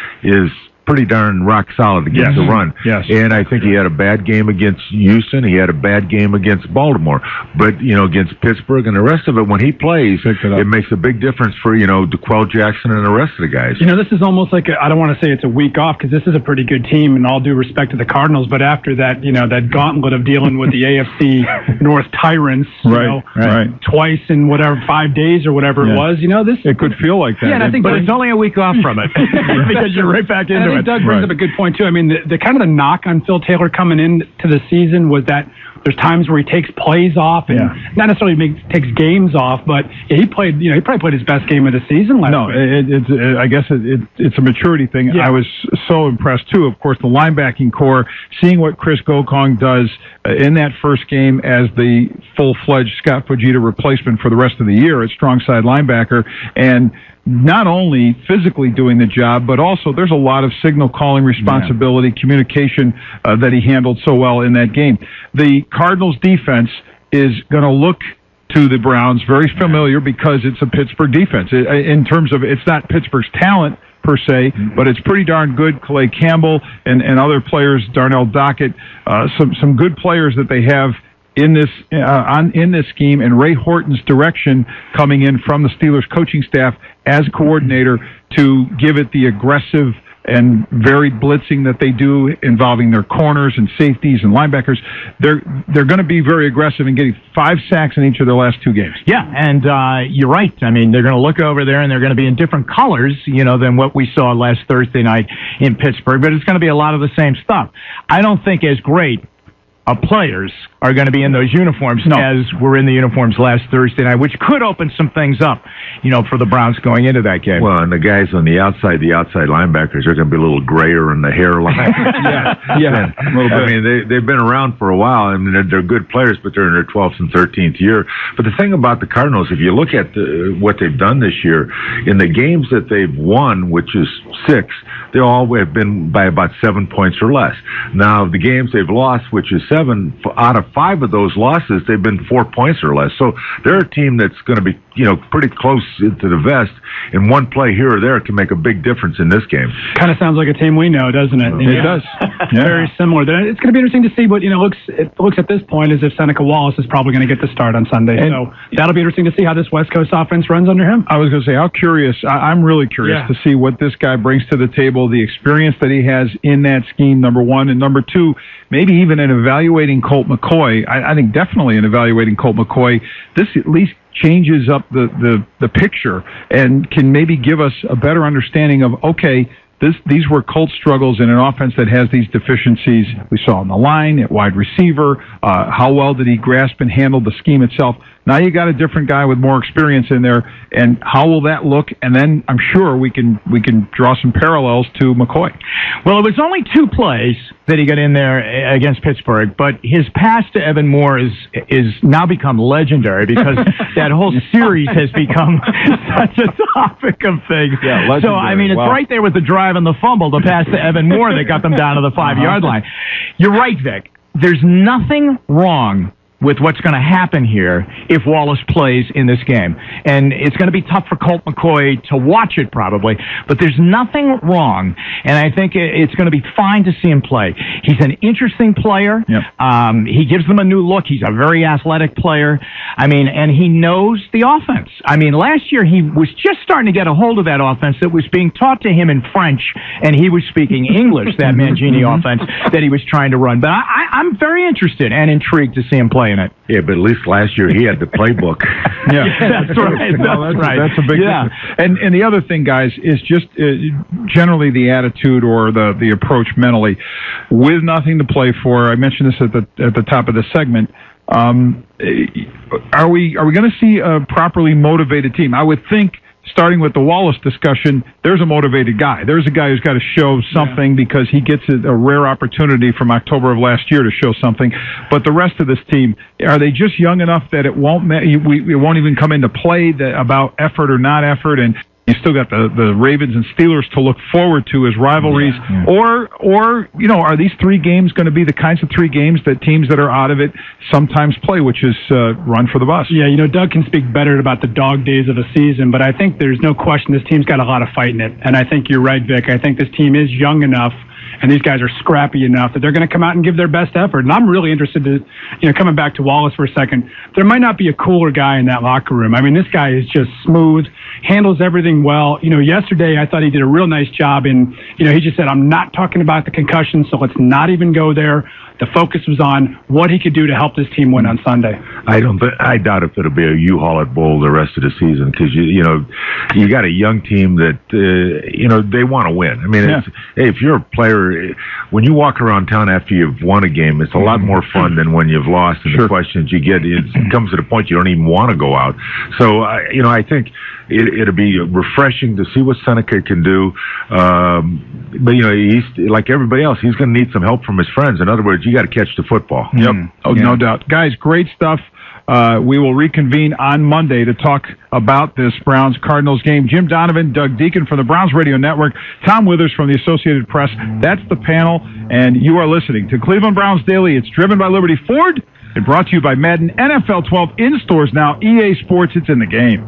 S3: is pretty darn rock solid against
S8: yes.
S3: the run.
S8: Yes.
S3: And I think he had a bad game against Houston. He had a bad game against Baltimore. But, you know, against Pittsburgh and the rest of it, when he plays, it, it makes a big difference for, you know, DeQuell Jackson and the rest of the guys.
S15: You know, this is almost like, a, I don't want to say it's a week off, because this is a pretty good team, and all due respect to the Cardinals, but after that, you know, that gauntlet of dealing with the A F C North tyrants, you
S8: right,
S15: know,
S8: right.
S15: twice in whatever, five days or whatever
S8: yeah.
S15: it was, you know, this...
S8: It could feel like that.
S15: Yeah, and I think
S14: but it's only a week off from it, because you're right back into
S15: and I think
S14: it.
S15: Doug brings
S8: right.
S15: up a good point, too. I mean, the, the kind of the knock on Phil Taylor coming into the season was that there's times where he takes plays off and
S8: yeah.
S15: not necessarily makes, takes games off, but yeah, he played, you know, he probably played his best game of the season last
S8: no,
S15: week.
S8: No, it, it's, it, I guess it, it, it's a maturity thing.
S15: Yeah.
S8: I was so impressed, too, of course, the linebacking core, seeing what Chris Gokong does uh, in that first game as the full-fledged Scott Fujita replacement for the rest of the year at strong side linebacker, and not only physically doing the job, but also there's a lot of signal calling responsibility, yeah. communication uh, that he handled so well in that game. The Cardinals defense is going to look to the Browns very familiar because it's a Pittsburgh defense. It, in terms of, it's not Pittsburgh's talent per se, but it's pretty darn good. Calais Campbell and, and other players, Darnell Dockett, uh, some, some good players that they have in this uh, on in this scheme, and Ray Horton's direction coming in from the Steelers coaching staff as coordinator to give it the aggressive and very blitzing that they do, involving their corners and safeties and linebackers. They're they're going to be very aggressive and getting five sacks in each of their last two games.
S14: Yeah, and uh, you're right. I mean, they're going to look over there and they're going to be in different colors, you know, than what we saw last Thursday night in Pittsburgh. But it's going to be a lot of the same stuff. I don't think as great of players are going to be in those uniforms no. as were in the uniforms last Thursday night, which could open some things up, you know, for the Browns going into that game.
S3: Well, and the guys on the outside, the outside linebackers, are going to be a little grayer in the hairline.
S8: yeah, yeah,
S3: and, a little bit. I mean, they, they've been around for a while. I mean, they're, they're good players, but they're in their twelfth and thirteenth year. But the thing about the Cardinals, if you look at the, what they've done this year, in the games that they've won, which is six, they all have been by about seven points or less. Now, the games they've lost, which is seven, out of five of those losses, they've been four points or less. So they're a team that's going to be, you know, pretty close to the vest, and one play here or there can make a big difference in this game.
S15: Kind of sounds like a team we know, doesn't it?
S8: It yeah. does.
S15: Yeah. Very similar. It's going to be interesting to see what, you know, looks it looks at this point as if Seneca Wallace is probably going to get the start on Sunday. And so that'll be interesting to see how this West Coast offense runs under him.
S8: I was going to say, how curious, I, I'm really curious yeah. to see what this guy brings to the table, the experience that he has in that scheme, number one, and number two, maybe even in evaluating Colt McCoy. I, I think definitely in evaluating Colt McCoy, this at least changes up the, the, the picture and can maybe give us a better understanding of, okay, this, these were Colt's struggles in an offense that has these deficiencies. We saw on the line, at wide receiver. Uh, how well did he grasp and handle the scheme itself? Now you got a different guy with more experience in there, and how will that look? And then I'm sure we can we can draw some parallels to McCoy.
S14: Well, it was only two plays that he got in there against Pittsburgh, but his pass to Evan Moore is is now become legendary because that whole series has become such a topic of things.
S8: Yeah, legendary.
S14: So I mean, it's
S8: wow.
S14: right there with the drive and the fumble, the pass to Evan Moore that got them down to the five-yard line. You're right, Vic. There's nothing wrong with what's going to happen here if Wallace plays in this game. And it's going to be tough for Colt McCoy to watch it probably, but there's nothing wrong, and I think it's going to be fine to see him play. He's an interesting player.
S8: Yep.
S14: Um, he gives them a new look. He's a very athletic player. I mean, and he knows the offense. I mean, last year he was just starting to get a hold of that offense that was being taught to him in French, and he was speaking English, that Mangini offense that he was trying to run. But I, I, I'm very interested and intrigued to see him play in it.
S3: Yeah, but at least last year he had the playbook.
S8: yeah.
S14: yeah, that's right. That's,
S8: no, that's
S14: right.
S8: That's a big
S14: yeah.
S8: difference. And and the other thing, guys, is just uh, generally the attitude or the the approach mentally. With nothing to play for, I mentioned this at the at the top of the segment. Um, are we are we going to see a properly motivated team? I would think, starting with the Wallace discussion, there's a motivated guy. There's a guy who's got to show something yeah. because he gets a, a rare opportunity from October of last year to show something. But the rest of this team, are they just young enough that it won't we, it won't even come into play that, about effort or not effort? And you still got the, the Ravens and Steelers to look forward to as rivalries. Yeah, yeah. Or, or you know, are these three games going to be the kinds of three games that teams that are out of it sometimes play, which is uh, run for the bus?
S15: Yeah, you know, Doug can speak better about the dog days of a season, but I think there's no question this team's got a lot of fight in it. And I think you're right, Vic. I think this team is young enough, and these guys are scrappy enough that they're going to come out and give their best effort. And I'm really interested to, you know, coming back to Wallace for a second, there might not be a cooler guy in that locker room. I mean, this guy is just smooth, handles everything well. You know, yesterday I thought he did a real nice job in, you know, he just said, I'm not talking about the concussion, so let's not even go there. The focus was on what he could do to help this team win on Sunday.
S3: I don't. Th- I doubt if it'll be a U-Haul at Bowl the rest of the season because you, you know, you got a young team that uh, you know they want to win. I mean,
S8: Yeah.
S3: it's, hey, if you're a player, when you walk around town after you've won a game, it's a lot more fun than when you've lost. And
S8: Sure.
S3: the questions you get, it comes to the point you don't even want to go out. So, uh, you know, I think it, it'll be refreshing to see what Seneca can do. Um, but you know, he's like everybody else. He's going to need some help from his friends. In other words, you got to catch the football.
S8: Yep.
S14: Mm.
S8: Oh,
S14: Yeah.
S8: no doubt. Guys, great stuff. Uh, we will reconvene on Monday to talk about this Browns-Cardinals game. Jim Donovan, Doug Deacon from the Browns Radio Network, Tom Withers from the Associated Press. That's the panel, and you are listening to Cleveland Browns Daily. It's driven by Liberty Ford and brought to you by Madden. N F L twelve in stores now. E A Sports, it's in the game.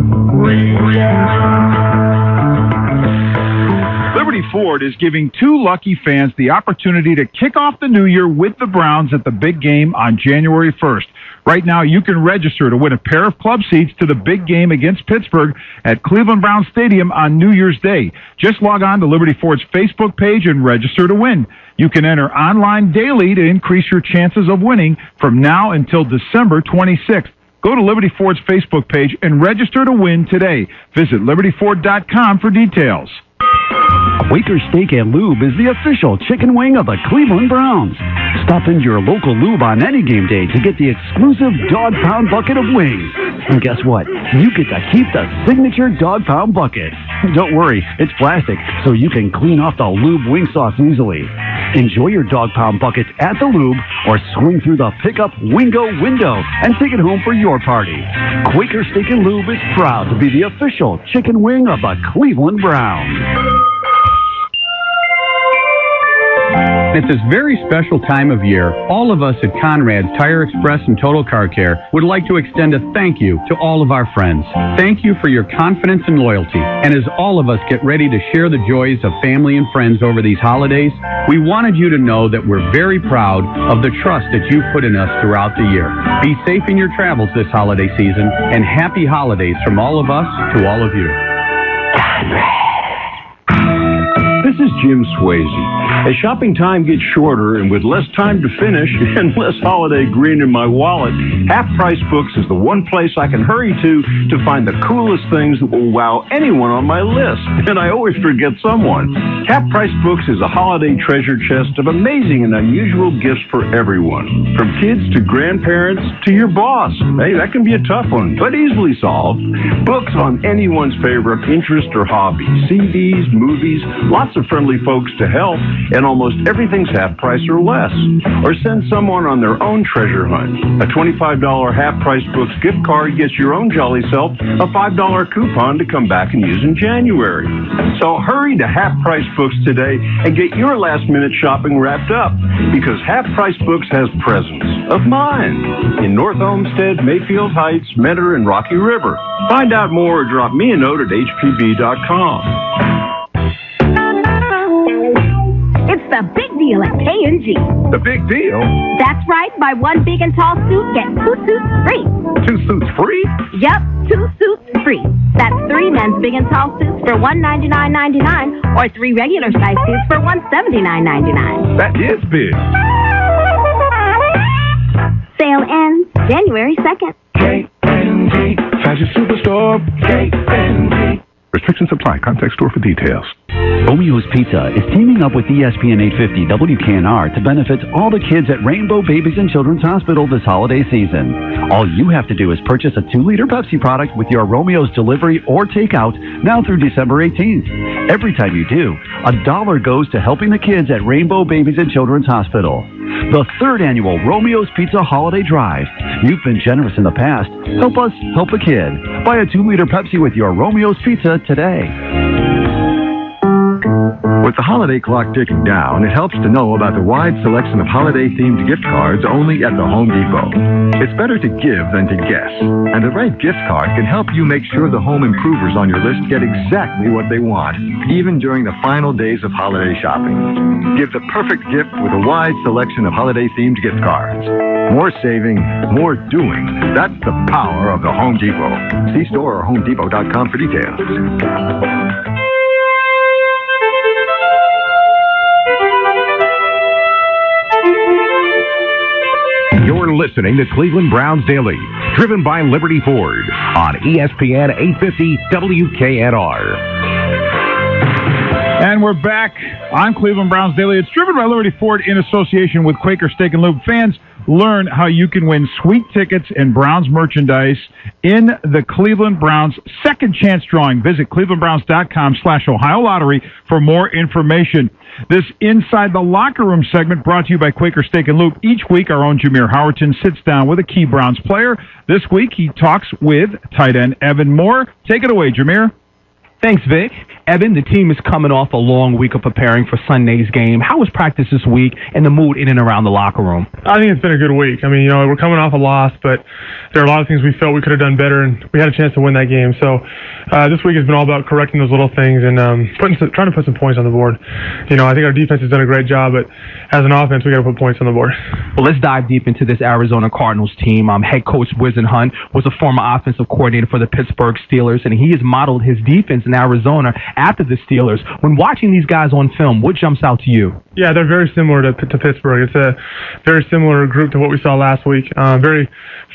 S8: Liberty Ford is giving two lucky fans the opportunity to kick off the new year with the Browns at the big game on January first. Right now, you can register to win a pair of club seats to the big game against Pittsburgh at Cleveland Browns Stadium on New Year's Day. Just log on to Liberty Ford's Facebook page and register to win. You can enter online daily to increase your chances of winning from now until December twenty-sixth. Go to Liberty Ford's Facebook page and register to win today. Visit liberty ford dot com for details.
S10: Quaker Steak and Lube is the official chicken wing of the Cleveland Browns. Stop into your local lube on any game day to get the exclusive Dog Pound bucket of wings. And guess what? You get to keep the signature Dog Pound bucket. Don't worry, it's plastic, so you can clean off the lube wing sauce easily. Enjoy your Dog Pound buckets at the lube or swing through the pickup Wingo window and take it home for your party. Quaker Steak and Lube is proud to be the official chicken wing of the Cleveland Browns.
S4: At this very special time of year, all of us at Conrad's Tire Express and Total Car Care would like to extend a thank you to all of our friends. Thank you for your confidence and loyalty. And as all of us get ready to share the joys of family and friends over these holidays, we wanted you to know that we're very proud of the trust that you've put in us throughout the year. Be safe in your travels this holiday season, and happy holidays from all of us to all of you.
S16: This is Jim Swayze. As shopping time gets shorter and with less time to finish and less holiday green in my wallet, Half Price Books is the one place I can hurry to to find the coolest things that will wow anyone on my list. And I always forget someone. Half Price Books is a holiday treasure chest of amazing and unusual gifts for everyone. From kids to grandparents to your boss. Hey, that can be a tough one, but easily solved. Books on anyone's favorite interest or hobby. C Ds, movies, lots of friendly folks to help, and almost everything's half price or less. Or send someone on their own treasure hunt. A twenty-five dollars Half Price Books gift card gets your own jolly self a five dollar coupon to come back and use in January. So hurry to Half Price Books today and get your last minute shopping wrapped up, because Half Price Books has presents of mine in North Olmsted, Mayfield Heights, Mentor, and Rocky River. Find out more or drop me a note at H P B dot com.
S17: It's the big deal at K and G.
S2: The big deal?
S17: That's right. Buy one big and tall suit, get two suits free.
S2: Two suits free?
S17: Yep, two suits free. That's three men's big and tall suits for one hundred ninety-nine ninety-nine, or three regular size suits for one hundred seventy-nine ninety-nine.
S2: That is big.
S17: Sale ends January second.
S2: K and G, Fashion Superstore. K and G. Restrictions apply. Contact store for details.
S10: Romeo's Pizza is teaming up with E S P N eight fifty W K N R to benefit all the kids at Rainbow Babies and Children's Hospital this holiday season. All you have to do is purchase a two liter Pepsi product with your Romeo's delivery or takeout now through December eighteenth. Every time you do, a dollar goes to helping the kids at Rainbow Babies and Children's Hospital. The third annual Romeo's Pizza Holiday Drive. You've been generous in the past. Help us help a kid. Buy a two liter Pepsi with your Romeo's Pizza today.
S18: With the holiday clock ticking down, it helps to know about the wide selection of holiday-themed gift cards only at the Home Depot. It's better to give than to guess, and the right gift card can help you make sure the home improvers on your list get exactly what they want, even during the final days of holiday shopping. Give the perfect gift with a wide selection of holiday-themed gift cards. More saving, more doing. That's the power of the Home Depot. See store or home depot dot com for details.
S2: You're listening to Cleveland Browns Daily, driven by Liberty Ford on E S P N eight fifty W K N R.
S8: And we're back on Cleveland Browns Daily. It's driven by Liberty Ford in association with Quaker Steak and Lube. Fans, learn how you can win sweet tickets and Browns merchandise in the Cleveland Browns Second Chance Drawing. Visit cleveland browns dot com slash Ohio Lottery for more information. This Inside the Locker Room segment brought to you by Quaker Steak and Lube. Each week, our own Jameer Howerton sits down with a key Browns player. This week, he talks with tight end Evan Moore. Take it away, Jameer.
S19: Thanks, Vic. Evan, the team is coming off a long week of preparing for Sunday's game. How was practice this week and the mood in and around the locker room?
S20: I think it's been a good week. I mean, you know, we're coming off a loss, but there are a lot of things we felt we could have done better, and we had a chance to win that game. So uh, this week has been all about correcting those little things and um, putting some, trying to put some points on the board. You know, I think our defense has done a great job, but as an offense, we got to put points on the board.
S19: Well, let's dive deep into this Arizona Cardinals team. Um, head coach Whisenhunt was a former offensive coordinator for the Pittsburgh Steelers, and he has modeled his defense in Arizona after the Steelers. When watching these guys on film, what jumps out to you?
S20: Yeah, they're very similar to, to Pittsburgh. It's a very similar group to what we saw last week. Uh, very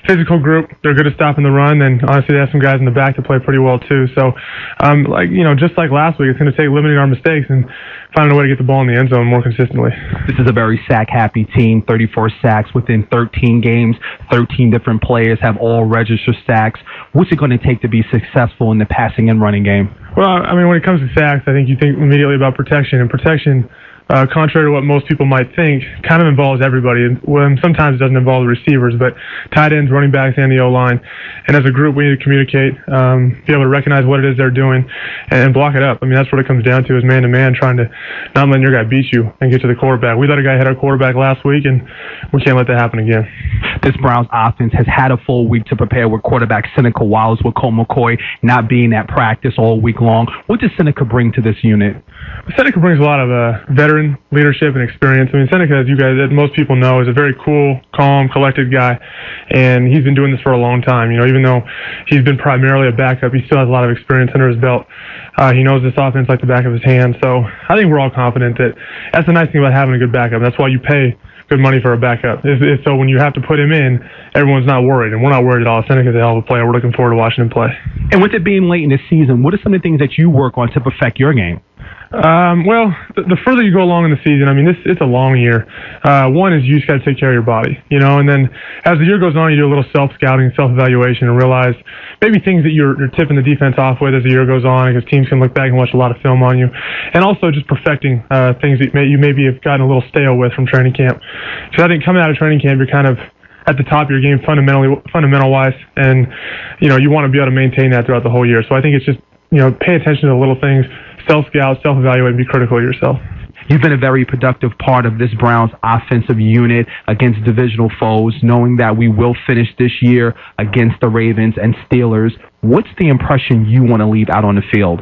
S20: physical group. They're good at stopping the run, and honestly, they have some guys in the back that play pretty well too. So, um, like you know, just like last week, it's going to take limiting our mistakes and finding a way to get the ball in the end zone more consistently.
S19: This is a very sack-happy team, thirty-four sacks within thirteen games. thirteen different players have all registered sacks. What's it going to take to be successful in the passing and running game?
S20: Well, I mean, when it comes to sacks, I think you think immediately about protection, and protection, Uh, contrary to what most people might think, kind of involves everybody. And well, sometimes it doesn't involve the receivers, but tight ends, running backs, and the O-line. And as a group, we need to communicate, um, be able to recognize what it is they're doing, and, and block it up. I mean, that's what it comes down to, is man-to-man, trying to not letting your guy beat you and get to the quarterback. We let a guy hit our quarterback last week, and we can't let that happen again.
S19: This Browns offense has had a full week to prepare with quarterback Seneca Wiles, with Colt McCoy not being at practice all week long. What does Seneca bring to this unit?
S20: Seneca brings a lot of uh, veteran leadership and experience. I mean, Seneca, as you guys, as most people know, is a very cool, calm, collected guy, and he's been doing this for a long time. You know, even though he's been primarily a backup, he still has a lot of experience under his belt. Uh, he knows this offense like the back of his hand, so I think we're all confident that that's the nice thing about having a good backup. That's why you pay good money for a backup. Is, is so when you have to put him in, everyone's not worried, and we're not worried at all. Seneca's a hell of a player. We're looking forward to watching him play.
S19: And with it being late in the season, what are some of the things that you work on to perfect your game?
S20: Um, well, the, the further you go along in the season, I mean, this it's a long year. Uh, one is you just got to take care of your body, you know, and then as the year goes on, you do a little self-scouting, self-evaluation, and realize maybe things that you're, you're tipping the defense off with as the year goes on, because teams can look back and watch a lot of film on you, and also just perfecting uh, things that may, you maybe have gotten a little stale with from training camp. So I think coming out of training camp, you're kind of at the top of your game fundamentally, fundamental-wise, and you know you want to be able to maintain that throughout the whole year. So I think it's just you know pay attention to the little things. Self-scout, self-evaluate, and be critical of yourself.
S19: You've been a very productive part of this Browns offensive unit against divisional foes, knowing that we will finish this year against the Ravens and Steelers. What's the impression you want to leave out on the field?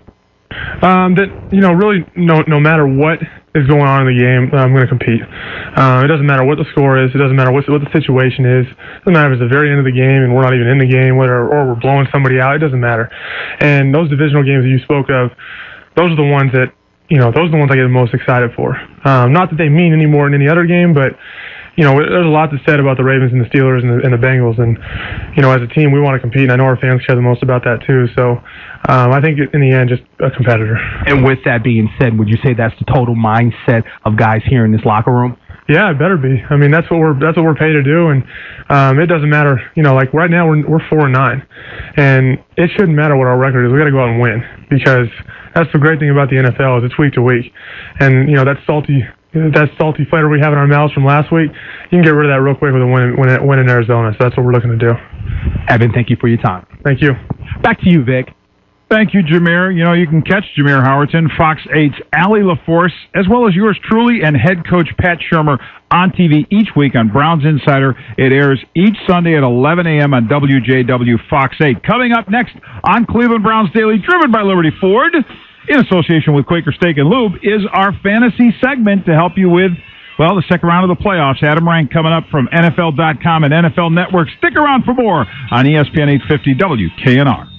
S20: Um, that, you know, really, no, no matter what is going on in the game, I'm going to compete. Uh, it doesn't matter what the score is. It doesn't matter what, what the situation is. It doesn't matter if it's the very end of the game and we're not even in the game, whether, or we're blowing somebody out. It doesn't matter. And those divisional games that you spoke of, those are the ones that, you know, those are the ones I get the most excited for. Um, not that they mean any more than any other game, but, you know, there's a lot that's said about the Ravens and the Steelers and the, and the Bengals. And, you know, as a team, we want to compete, and I know our fans care the most about that too. So um, I think in the end, just a competitor.
S19: And with that being said, would you say that's the total mindset of guys here in this locker room?
S20: Yeah, it better be. I mean, that's what we're that's what we're paid to do, and um, it doesn't matter. You know, like right now we're we're four and nine, and it shouldn't matter what our record is. We got to go out and win, because that's the great thing about the N F L is it's week to week, and you know that salty that salty flavor we have in our mouths from last week, you can get rid of that real quick with a win win, win in Arizona. So that's what we're looking to do.
S19: Evan, thank you for your time.
S20: Thank you.
S19: Back to you, Vic.
S8: Thank you, Jameer. You know, you can catch Jameer Howerton, Fox eight's Allie LaForce, as well as yours truly and head coach Pat Shurmur on T V each week on Browns Insider. It airs each Sunday at eleven a.m. on W J W Fox eight. Coming up next on Cleveland Browns Daily, driven by Liberty Ford, in association with Quaker Steak and Lube, is our fantasy segment to help you with, well, the second round of the playoffs. Adam Rank coming up from N F L dot com and N F L Network. Stick around for more on E S P N eight fifty W K N R.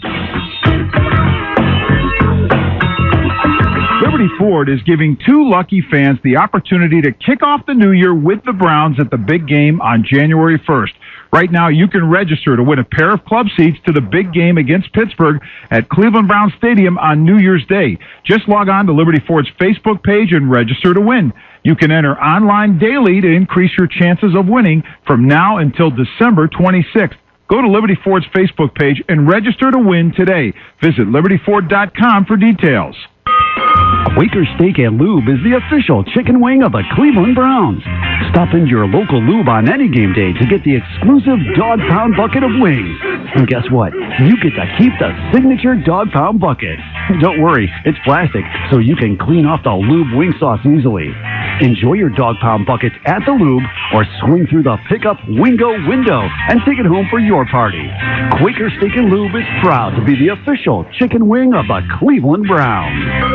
S8: Liberty Ford is giving two lucky fans the opportunity to kick off the new year with the Browns at the big game on January first. Right now, you can register to win a pair of club seats to the big game against Pittsburgh at Cleveland Browns Stadium on New Year's Day. Just log on to Liberty Ford's Facebook page and register to win. You can enter online daily to increase your chances of winning from now until December twenty-sixth. Go to Liberty Ford's Facebook page and register to win today. Visit Liberty Ford dot com for details.
S10: Quaker Steak and Lube is the official chicken wing of the Cleveland Browns. Stop into your local lube on any game day to get the exclusive dog pound bucket of wings. And guess what? You get to keep the signature dog pound bucket. Don't worry, it's plastic, so you can clean off the lube wing sauce easily. Enjoy your dog pound buckets at the lube or swing through the pickup Wingo window and take it home for your party. Quaker Steak and Lube is proud to be the official chicken wing of the Cleveland Browns.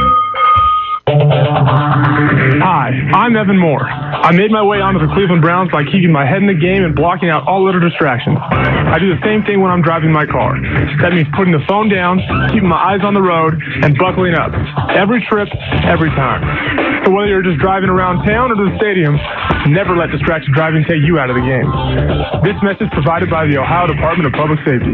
S20: Hi, I'm Evan Moore. I made my way onto the Cleveland Browns by keeping my head in the game and blocking out all other distractions. I do the same thing when I'm driving my car. That means putting the phone down, keeping my eyes on the road, and buckling up. Every trip, every time. So whether you're just driving around town or to the stadium, never let distracted driving take you out of the game. This message provided by the Ohio Department of Public Safety.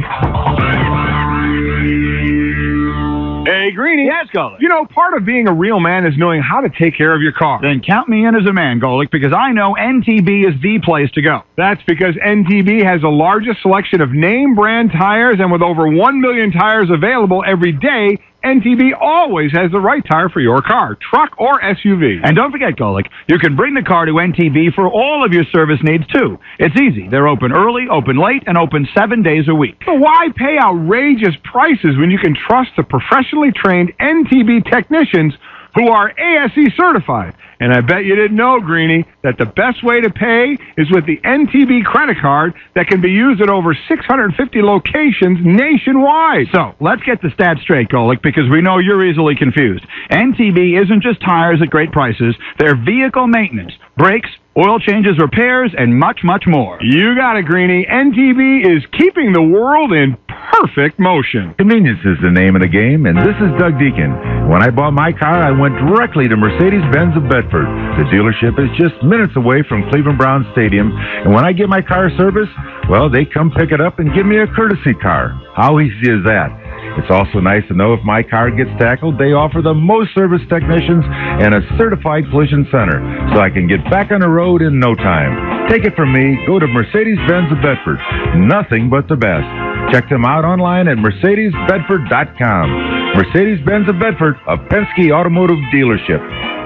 S8: Hey, Greenie.
S21: Yes, Golick.
S8: You know, part of being a real man is knowing how to take care of your car.
S21: Then count me in as a man, Golick, because I know N T B is the place to go.
S8: That's because N T B has the largest selection of name brand tires, and with over one million tires available every day, N T B always has the right tire for your car, truck, or S U V.
S21: And don't forget, Golick, you can bring the car to N T B for all of your service needs, too. It's easy. They're open early, open late, and open seven days a week.
S8: So why pay outrageous prices when you can trust the professionally trained N T B technicians who are A S E certified? And I bet you didn't know, Greenie, that the best way to pay is with the N T B credit card that can be used at over six hundred fifty locations nationwide.
S21: So, let's get the stats straight, Golick, because we know you're easily confused. N T B isn't just tires at great prices. They're vehicle maintenance, brakes, oil changes, repairs, and much, much more.
S8: You got it, Greenie. N T B is keeping the world in perfect motion.
S3: Convenience is the name of the game, and this is Doug Deacon. When I bought my car, I went directly to Mercedes-Benz of Bedford. The dealership is just minutes away from Cleveland Browns Stadium, and when I get my car serviced, well, they come pick it up and give me a courtesy car. How easy is that? It's also nice to know if my car gets tackled, they offer the most service technicians and a certified collision center, so I can get back on the road in no time. Take it from me, go to Mercedes-Benz of Bedford. Nothing but the best. Check them out online at Mercedes Bedford dot com. Mercedes-Benz of Bedford, a Penske automotive dealership.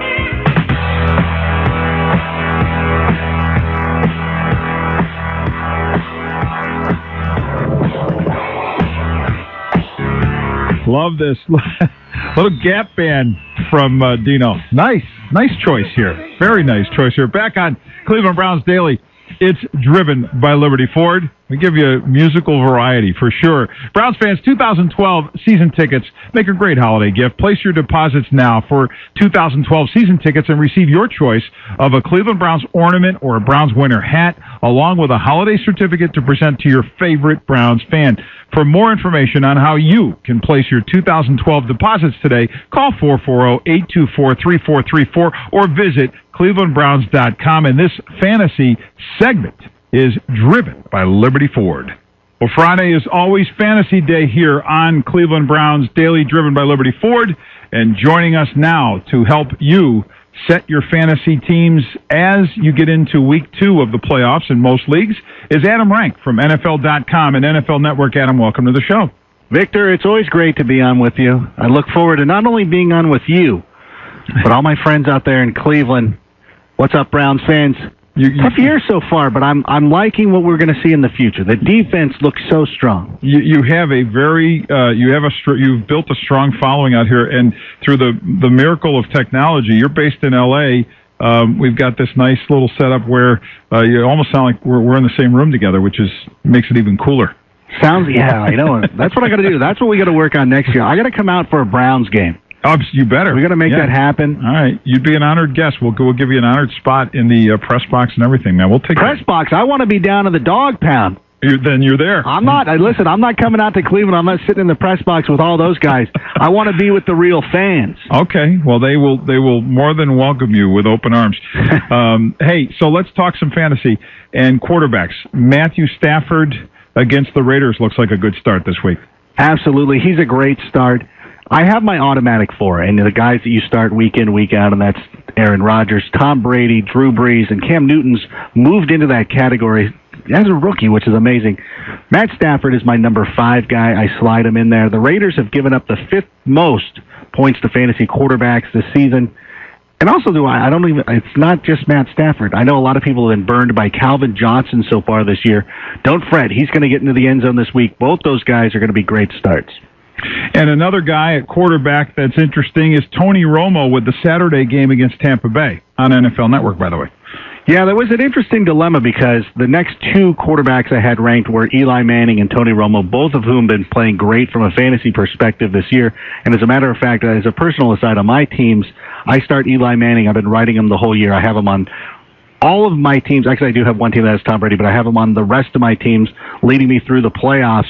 S8: Love this little Gap band from uh, Dino. Nice, nice choice here. Very nice choice here. Back on Cleveland Browns Daily. It's driven by Liberty Ford. We give you musical variety for sure. Browns fans, two thousand twelve season tickets make a great holiday gift. Place your deposits now for two thousand twelve season tickets and receive your choice of a Cleveland Browns ornament or a Browns winter hat, along with a holiday certificate to present to your favorite Browns fan. For more information on how you can place your two thousand twelve deposits today, call four four zero, eight two four, three four three four or visit cleveland browns dot com. And this fantasy segment is driven by Liberty Ford. Well, Friday is always fantasy day here on Cleveland Browns Daily, driven by Liberty Ford. And joining us now to help you set your fantasy teams as you get into week two of the playoffs in most leagues is Adam Rank from N F L dot com and N F L Network. Adam, welcome to the show.
S22: Victor, it's always great to be on with you. I look forward to not only being on with you, but all my friends out there in Cleveland. What's up, Browns fans?
S8: You, you,
S22: Tough year so far, but I'm I'm liking what we're going to see in the future. The defense looks so strong.
S8: You, you have a very uh, you have a str- you've built a strong following out here, and through the the miracle of technology, you're based in L A. Um, we've got this nice little setup where uh, you almost sound like we're we're in the same room together, which is makes it even cooler.
S22: Sounds yeah, I know. That's what I got to do. That's what we got to work on next year. I got to come out for a Browns game.
S8: Oh, you better.
S22: We got to make
S8: yeah.
S22: that happen.
S8: All right, you'd be an honored guest. We'll go, we'll give you an honored spot in the uh, press box and everything. Man, we'll take
S22: press
S8: that.
S22: box. I want to be down in the dog pound.
S8: You're, then you're there.
S22: I'm not. I listen. I'm not coming out to Cleveland. I'm not sitting in the press box with all those guys. I want to be with the real fans.
S8: Okay. Well, they will. They will more than welcome you with open arms. um, hey, so let's talk some fantasy and quarterbacks. Matthew Stafford against the Raiders looks like a good start this week.
S22: Absolutely, he's a great start. I have my automatic four, and the guys that you start week in, week out, and that's Aaron Rodgers, Tom Brady, Drew Brees, and Cam Newton's moved into that category as a rookie, which is amazing. Matt Stafford is my number five guy. I slide him in there. The Raiders have given up the fifth most points to fantasy quarterbacks this season. And also, do I, I don't even, it's not just Matt Stafford. I know a lot of people have been burned by Calvin Johnson so far this year. Don't fret. He's going to get into the end zone this week. Both those guys are going to be great starts.
S8: And another guy at quarterback that's interesting is Tony Romo with the Saturday game against Tampa Bay on N F L Network, by the way.
S22: Yeah, that was an interesting dilemma because the next two quarterbacks I had ranked were Eli Manning and Tony Romo, both of whom have been playing great from a fantasy perspective this year. And as a matter of fact, as a personal aside, on my teams, I start Eli Manning. I've been writing him the whole year. I have him on all of my teams. Actually, I do have one team that has Tom Brady, but I have him on the rest of my teams, leading me through the playoffs.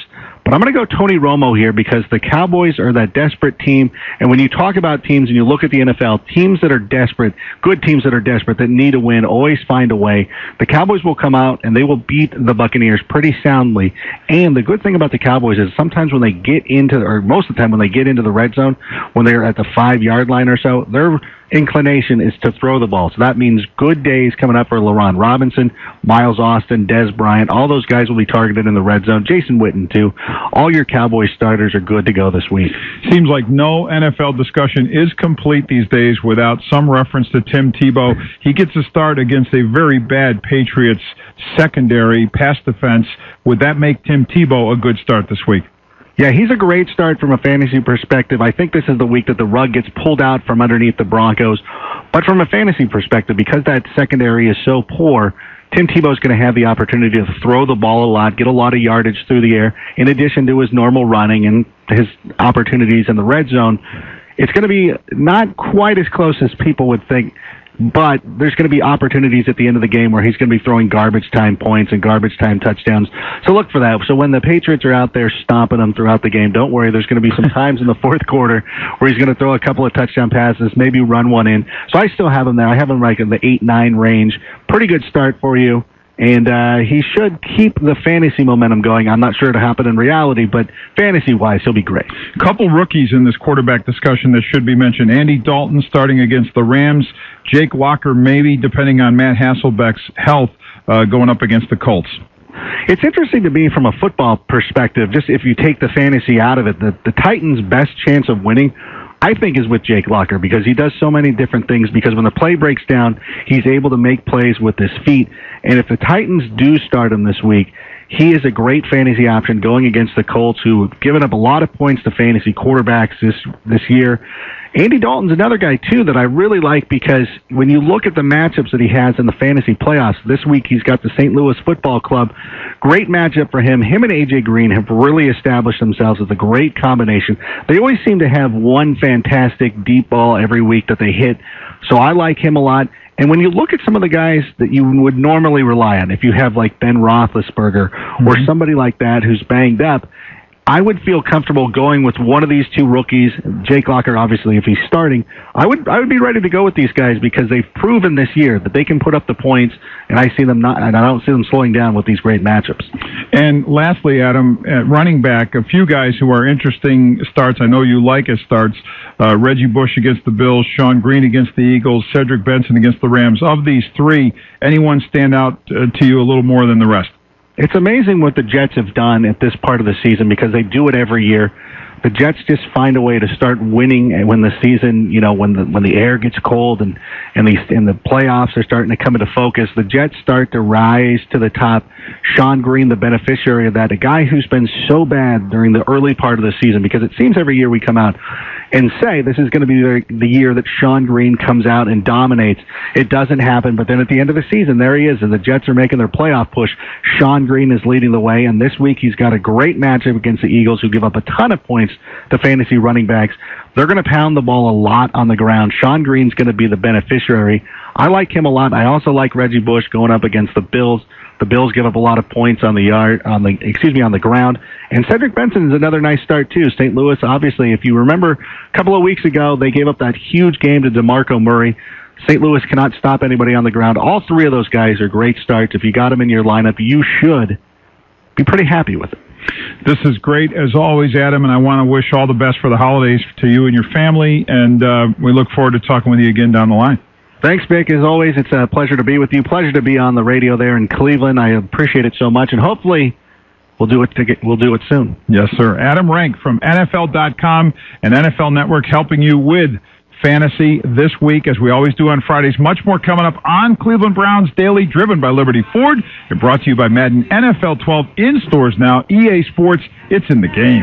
S22: But I'm going to go Tony Romo here because the Cowboys are that desperate team. And when you talk about teams and you look at the N F L, teams that are desperate, good teams that are desperate, that need a win, always find a way. The Cowboys will come out and they will beat the Buccaneers pretty soundly. And the good thing about the Cowboys is sometimes when they get into, or most of the time when they get into the red zone, when they're at the five-yard line or so, their inclination is to throw the ball. So that means good days coming up for LaRon Robinson, Miles Austin, Des Bryant. All those guys will be targeted in the red zone. Jason Witten, too. All your Cowboys starters are good to go this week.
S8: Seems like no N F L discussion is complete these days without some reference to Tim Tebow. He gets a start against a very bad Patriots secondary pass defense. Would that make Tim Tebow a good start this week?
S22: Yeah, he's a great start from a fantasy perspective. I think this is the week that the rug gets pulled out from underneath the Broncos. But from a fantasy perspective, because that secondary is so poor, Tim Tebow's going to have the opportunity to throw the ball a lot, get a lot of yardage through the air, in addition to his normal running and his opportunities in the red zone. It's going to be not quite as close as people would think, but there's going to be opportunities at the end of the game where he's going to be throwing garbage time points and garbage time touchdowns. So look for that. So when the Patriots are out there stomping them throughout the game, don't worry. There's going to be some times in the fourth quarter where he's going to throw a couple of touchdown passes, maybe run one in. So I still have him there. I have him like in the eight nine range. Pretty good start for you. And uh, he should keep the fantasy momentum going. I'm not sure it'll happen in reality, but fantasy-wise, he'll be great.
S8: Couple rookies in this quarterback discussion that should be mentioned. Andy Dalton starting against the Rams. Jake Locker maybe, depending on Matt Hasselbeck's health, uh, going up against the Colts.
S22: It's interesting to me from a football perspective, just if you take the fantasy out of it, the, the Titans' best chance of winning, I think, is with Jake Locker because he does so many different things. Because when the play breaks down, he's able to make plays with his feet. And if the Titans do start him this week, he is a great fantasy option going against the Colts, who have given up a lot of points to fantasy quarterbacks this this year. Andy Dalton's another guy, too, that I really like because when you look at the matchups that he has in the fantasy playoffs, this week he's got the Saint Louis Football Club. Great matchup for him. Him and A J Green have really established themselves as a great combination. They always seem to have one fantastic deep ball every week that they hit, so I like him a lot. And when you look at some of the guys that you would normally rely on, if you have like Ben Roethlisberger mm-hmm. or somebody like that who's banged up, I would feel comfortable going with one of these two rookies. Jake Locker, obviously, if he's starting, I would I would be ready to go with these guys because they've proven this year that they can put up the points, and I see them not, and I don't see them slowing down with these great matchups.
S8: And lastly, Adam, at running back, a few guys who are interesting starts. I know you like as starts. Uh, Reggie Bush against the Bills, Sean Green against the Eagles, Cedric Benson against the Rams. Of these three, anyone stand out uh, to you a little more than the rest?
S22: It's amazing what the Jets have done at this part of the season because they do it every year. The Jets just find a way to start winning when the season, you know, when the when the air gets cold and and the and the playoffs are starting to come into focus. The Jets start to rise to the top. Sean Green, the beneficiary of that, a guy who's been so bad during the early part of the season, because it seems every year we come out and say this is going to be the, the year that Sean Green comes out and dominates. It doesn't happen, but then at the end of the season, there he is, and the Jets are making their playoff push. Sean Green is leading the way, and this week he's got a great matchup against the Eagles, who give up a ton of points to fantasy running backs. They're going to pound the ball a lot on the ground. Sean Green's going to be the beneficiary. I like him a lot. I also like Reggie Bush going up against the Bills. The Bills give up a lot of points on the yard, on the excuse me, on the ground. And Cedric Benson is another nice start too. Saint Louis, obviously, if you remember, a couple of weeks ago they gave up that huge game to DeMarco Murray. Saint Louis cannot stop anybody on the ground. All three of those guys are great starts. If you got them in your lineup, you should be pretty happy with it.
S8: This is great, as always, Adam, and I want to wish all the best for the holidays to you and your family, and uh, we look forward to talking with you again down the line.
S22: Thanks, Vic. As always, it's a pleasure to be with you. Pleasure to be on the radio there in Cleveland. I appreciate it so much, and hopefully we'll do it to get, we'll do it soon.
S8: Yes, sir. Adam Rank from N F L dot com and N F L Network, helping you with fantasy this week, as we always do on Fridays. Much more coming up on Cleveland Browns Daily, driven by Liberty Ford, and brought to you by Madden N F L twelve in stores now. E A Sports, it's in the game.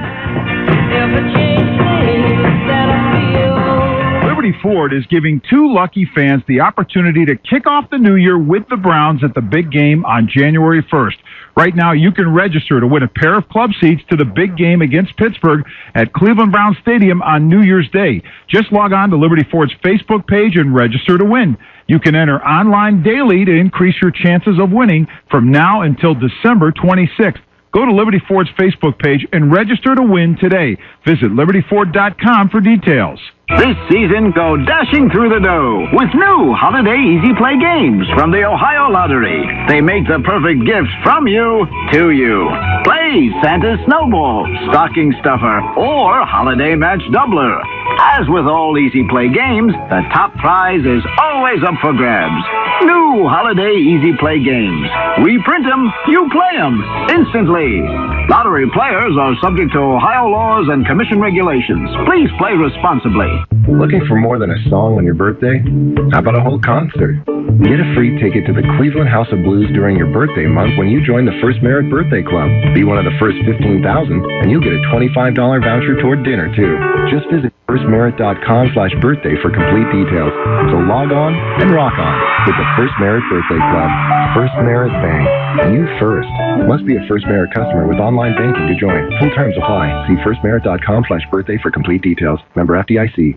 S8: Liberty Ford is giving two lucky fans the opportunity to kick off the new year with the Browns at the big game on January first. Right now, you can register to win a pair of club seats to the big game against Pittsburgh at Cleveland Browns Stadium on New Year's Day. Just log on to Liberty Ford's Facebook page and register to win. You can enter online daily to increase your chances of winning from now until December twenty-sixth. Go to Liberty Ford's Facebook page and register to win today. Visit liberty ford dot com for details.
S5: This season, go dashing through the dough with new Holiday Easy Play games from the Ohio Lottery. They make the perfect gift from you to you. Play Santa's Snowball, Stocking Stuffer, or Holiday Match Doubler. As with all Easy Play games, the top prize is always up for grabs. New Holiday Easy Play games. We print them, you play them instantly. Lottery players are subject to Ohio laws and commission regulations. Please play responsibly.
S6: Looking for more than a song on your birthday? How about a whole concert? Get a free ticket to the Cleveland House of Blues during your birthday month when you join the First Merit Birthday Club. Be one of the first fifteen thousand, and you'll get a twenty-five dollars voucher toward dinner, too. Just visit first merit dot com slash birthday for complete details. So log on and rock on with the First Merit Birthday Club. First Merit Bank. You first. Must be a First Merit customer with online banking to join. Full terms apply. See first merit dot com slash birthday for complete details. Member F D I C.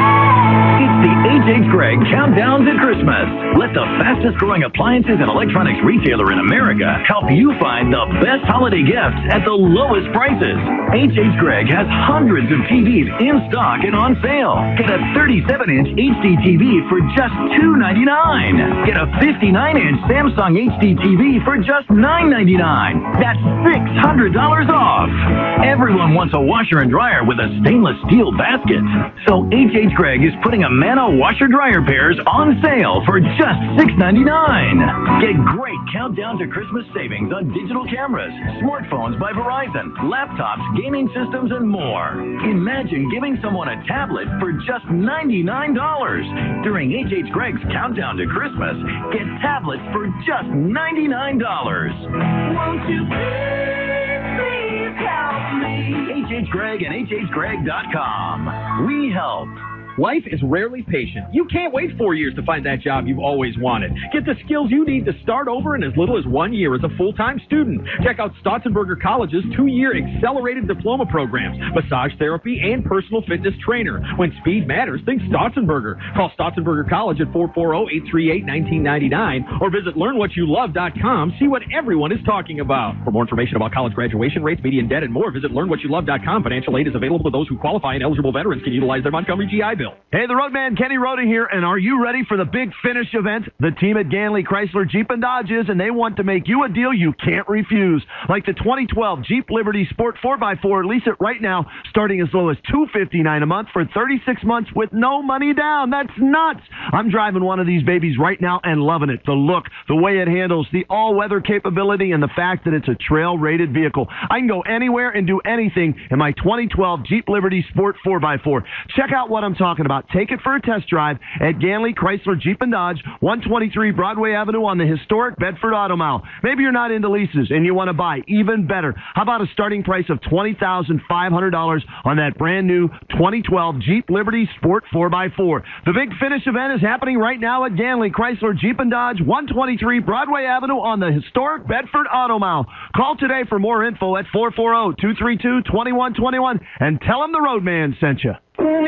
S10: It's the H H. Gregg Countdown to Christmas. Let the fastest growing appliances and electronics retailer in America help you find the best holiday gifts at the lowest prices. H H. Gregg has hundreds of T Vs in stock and on sale. Get a thirty-seven inch H D T V for just two ninety-nine. Get a fifty-nine inch Samsung H D T V for just nine ninety-nine. That's six hundred dollars off. Everyone wants a washer and dryer with a stainless steel basket. So H H. Gregg is putting a Mano washer dryer pairs on sale for just six ninety-nine. Get great countdown to Christmas savings on digital cameras, smartphones by Verizon, laptops, gaming systems, and more. Imagine giving someone a tablet for just ninety-nine dollars. During H H. Gregg's Countdown to Christmas, get tablets for just ninety-nine dollars. Won't you please, please help me? H H. Gregg and H H Gregg dot com. We help.
S12: Life is rarely patient. You can't wait four years to find that job you've always wanted. Get the skills you need to start over in as little as one year as a full-time student. Check out Stotzenberger College's two-year accelerated diploma programs, massage therapy, and personal fitness trainer. When speed matters, think Stotzenberger. Call Stotzenberger College at four four zero, eight three eight, one nine nine nine or visit learn what you love dot com. See what everyone is talking about. For more information about college graduation rates, median debt, and more, visit learn what you love dot com. Financial aid is available to those who qualify, and eligible veterans can utilize their Montgomery G I Bill.
S23: Hey, the Roadman, Kenny Rhoda here, and are you ready for the big finish event? The team at Ganley Chrysler Jeep and Dodge is, and they want to make you a deal you can't refuse. Like the twenty twelve Jeep Liberty Sport four by four, lease it right now, starting as low as two hundred fifty-nine dollars a month for thirty-six months with no money down. That's nuts. I'm driving one of these babies right now and loving it. The look, the way it handles, the all-weather capability, and the fact that it's a trail-rated vehicle. I can go anywhere and do anything in my twenty twelve Jeep Liberty Sport four by four. Check out what I'm talking about. Take it for a test drive at Ganley Chrysler Jeep and Dodge, one twenty-three Broadway Avenue on the historic Bedford Auto Mile. Maybe you're not into leases and you want to buy. Even better. How about a starting price of twenty thousand five hundred dollars on that brand new twenty twelve Jeep Liberty Sport four by four. The big finish event is happening right now at Ganley Chrysler Jeep and Dodge, one twenty-three Broadway Avenue on the historic Bedford Auto Mile. Call today for more info at four four zero, two three two, two one two one and tell them the Roadman sent you.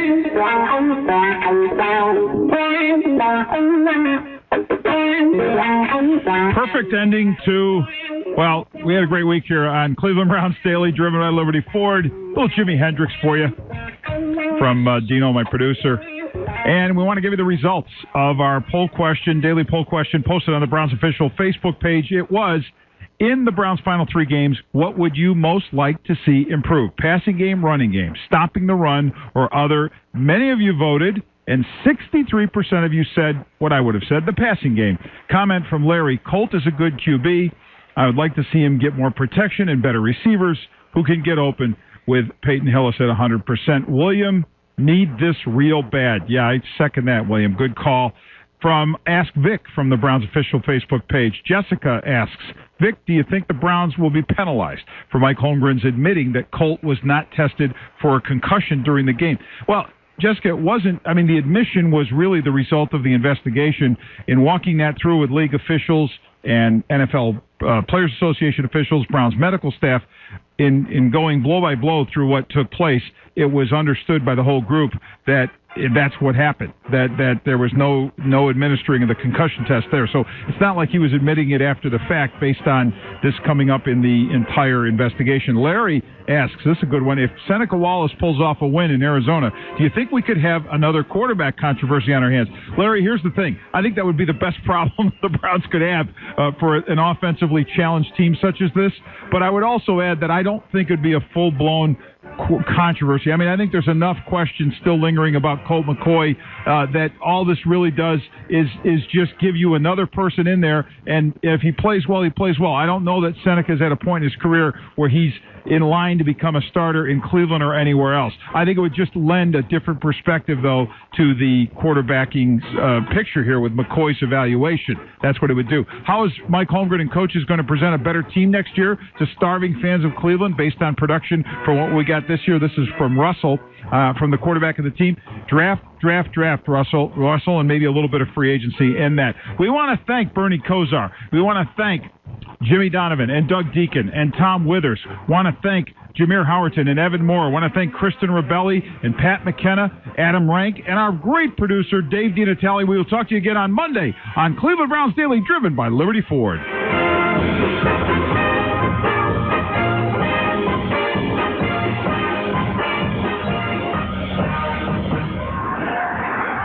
S8: Perfect ending to, well, we had a great week here on Cleveland Browns Daily, driven by Liberty Ford. A little Jimi Hendrix for you from uh, Dino, my producer. And we want to give you the results of our poll question, daily poll question, posted on the Browns official Facebook page. It was, in the Browns' final three games, what would you most like to see improve? Passing game, running game, stopping the run, or other? Many of you voted, and sixty-three percent of you said what I would have said, the passing game. Comment from Larry: Colt is a good Q B. I would like to see him get more protection and better receivers who can get open, with Peyton Hillis at one hundred percent. William, need this real bad. Yeah, I second that, William. Good call. From Ask Vic from the Browns official Facebook page, Jessica asks, Vic, do you think the Browns will be penalized for Mike Holmgren's admitting that Colt was not tested for a concussion during the game? Well, Jessica, it wasn't. I mean, the admission was really the result of the investigation. In walking that through with league officials, and N F L uh, Players Association officials, Browns medical staff, in, in going blow by blow through what took place, it was understood by the whole group that that's what happened, that that there was no no administering of the concussion test there. So it's not like he was admitting it after the fact based on this coming up in the entire investigation. Larry asks, this is a good one, if Seneca Wallace pulls off a win in Arizona, do you think we could have another quarterback controversy on our hands? Larry, here's the thing. I think that would be the best problem the Browns could have uh, for an offensively challenged team such as this. But I would also add that I don't think it would be a full-blown controversy. I mean, I think there's enough questions still lingering about Colt McCoy uh, that all this really does is is just give you another person in there, and if he plays well, he plays well. I don't know that Seneca's at a point in his career where he's in line to become a starter in Cleveland or anywhere else. I think it would just lend a different perspective, though, to the quarterbacking uh, picture here with McCoy's evaluation. That's what it would do. How is Mike Holmgren and coaches going to present a better team next year to starving fans of Cleveland based on production for what we got this year? This is from Russell, uh, from the quarterback of the team. Draft, draft, draft, Russell, Russell, and maybe a little bit of free agency in that. We want to thank Bernie Kosar. We want to thank Jimmy Donovan and Doug Deacon and Tom Withers. Want to thank Jameer Howerton and Evan Moore. Want to thank Kristen Rebelli and Pat McKenna, Adam Rank, and our great producer, Dave DiNatale. We will talk to you again on Monday on Cleveland Browns Daily, driven by Liberty Ford.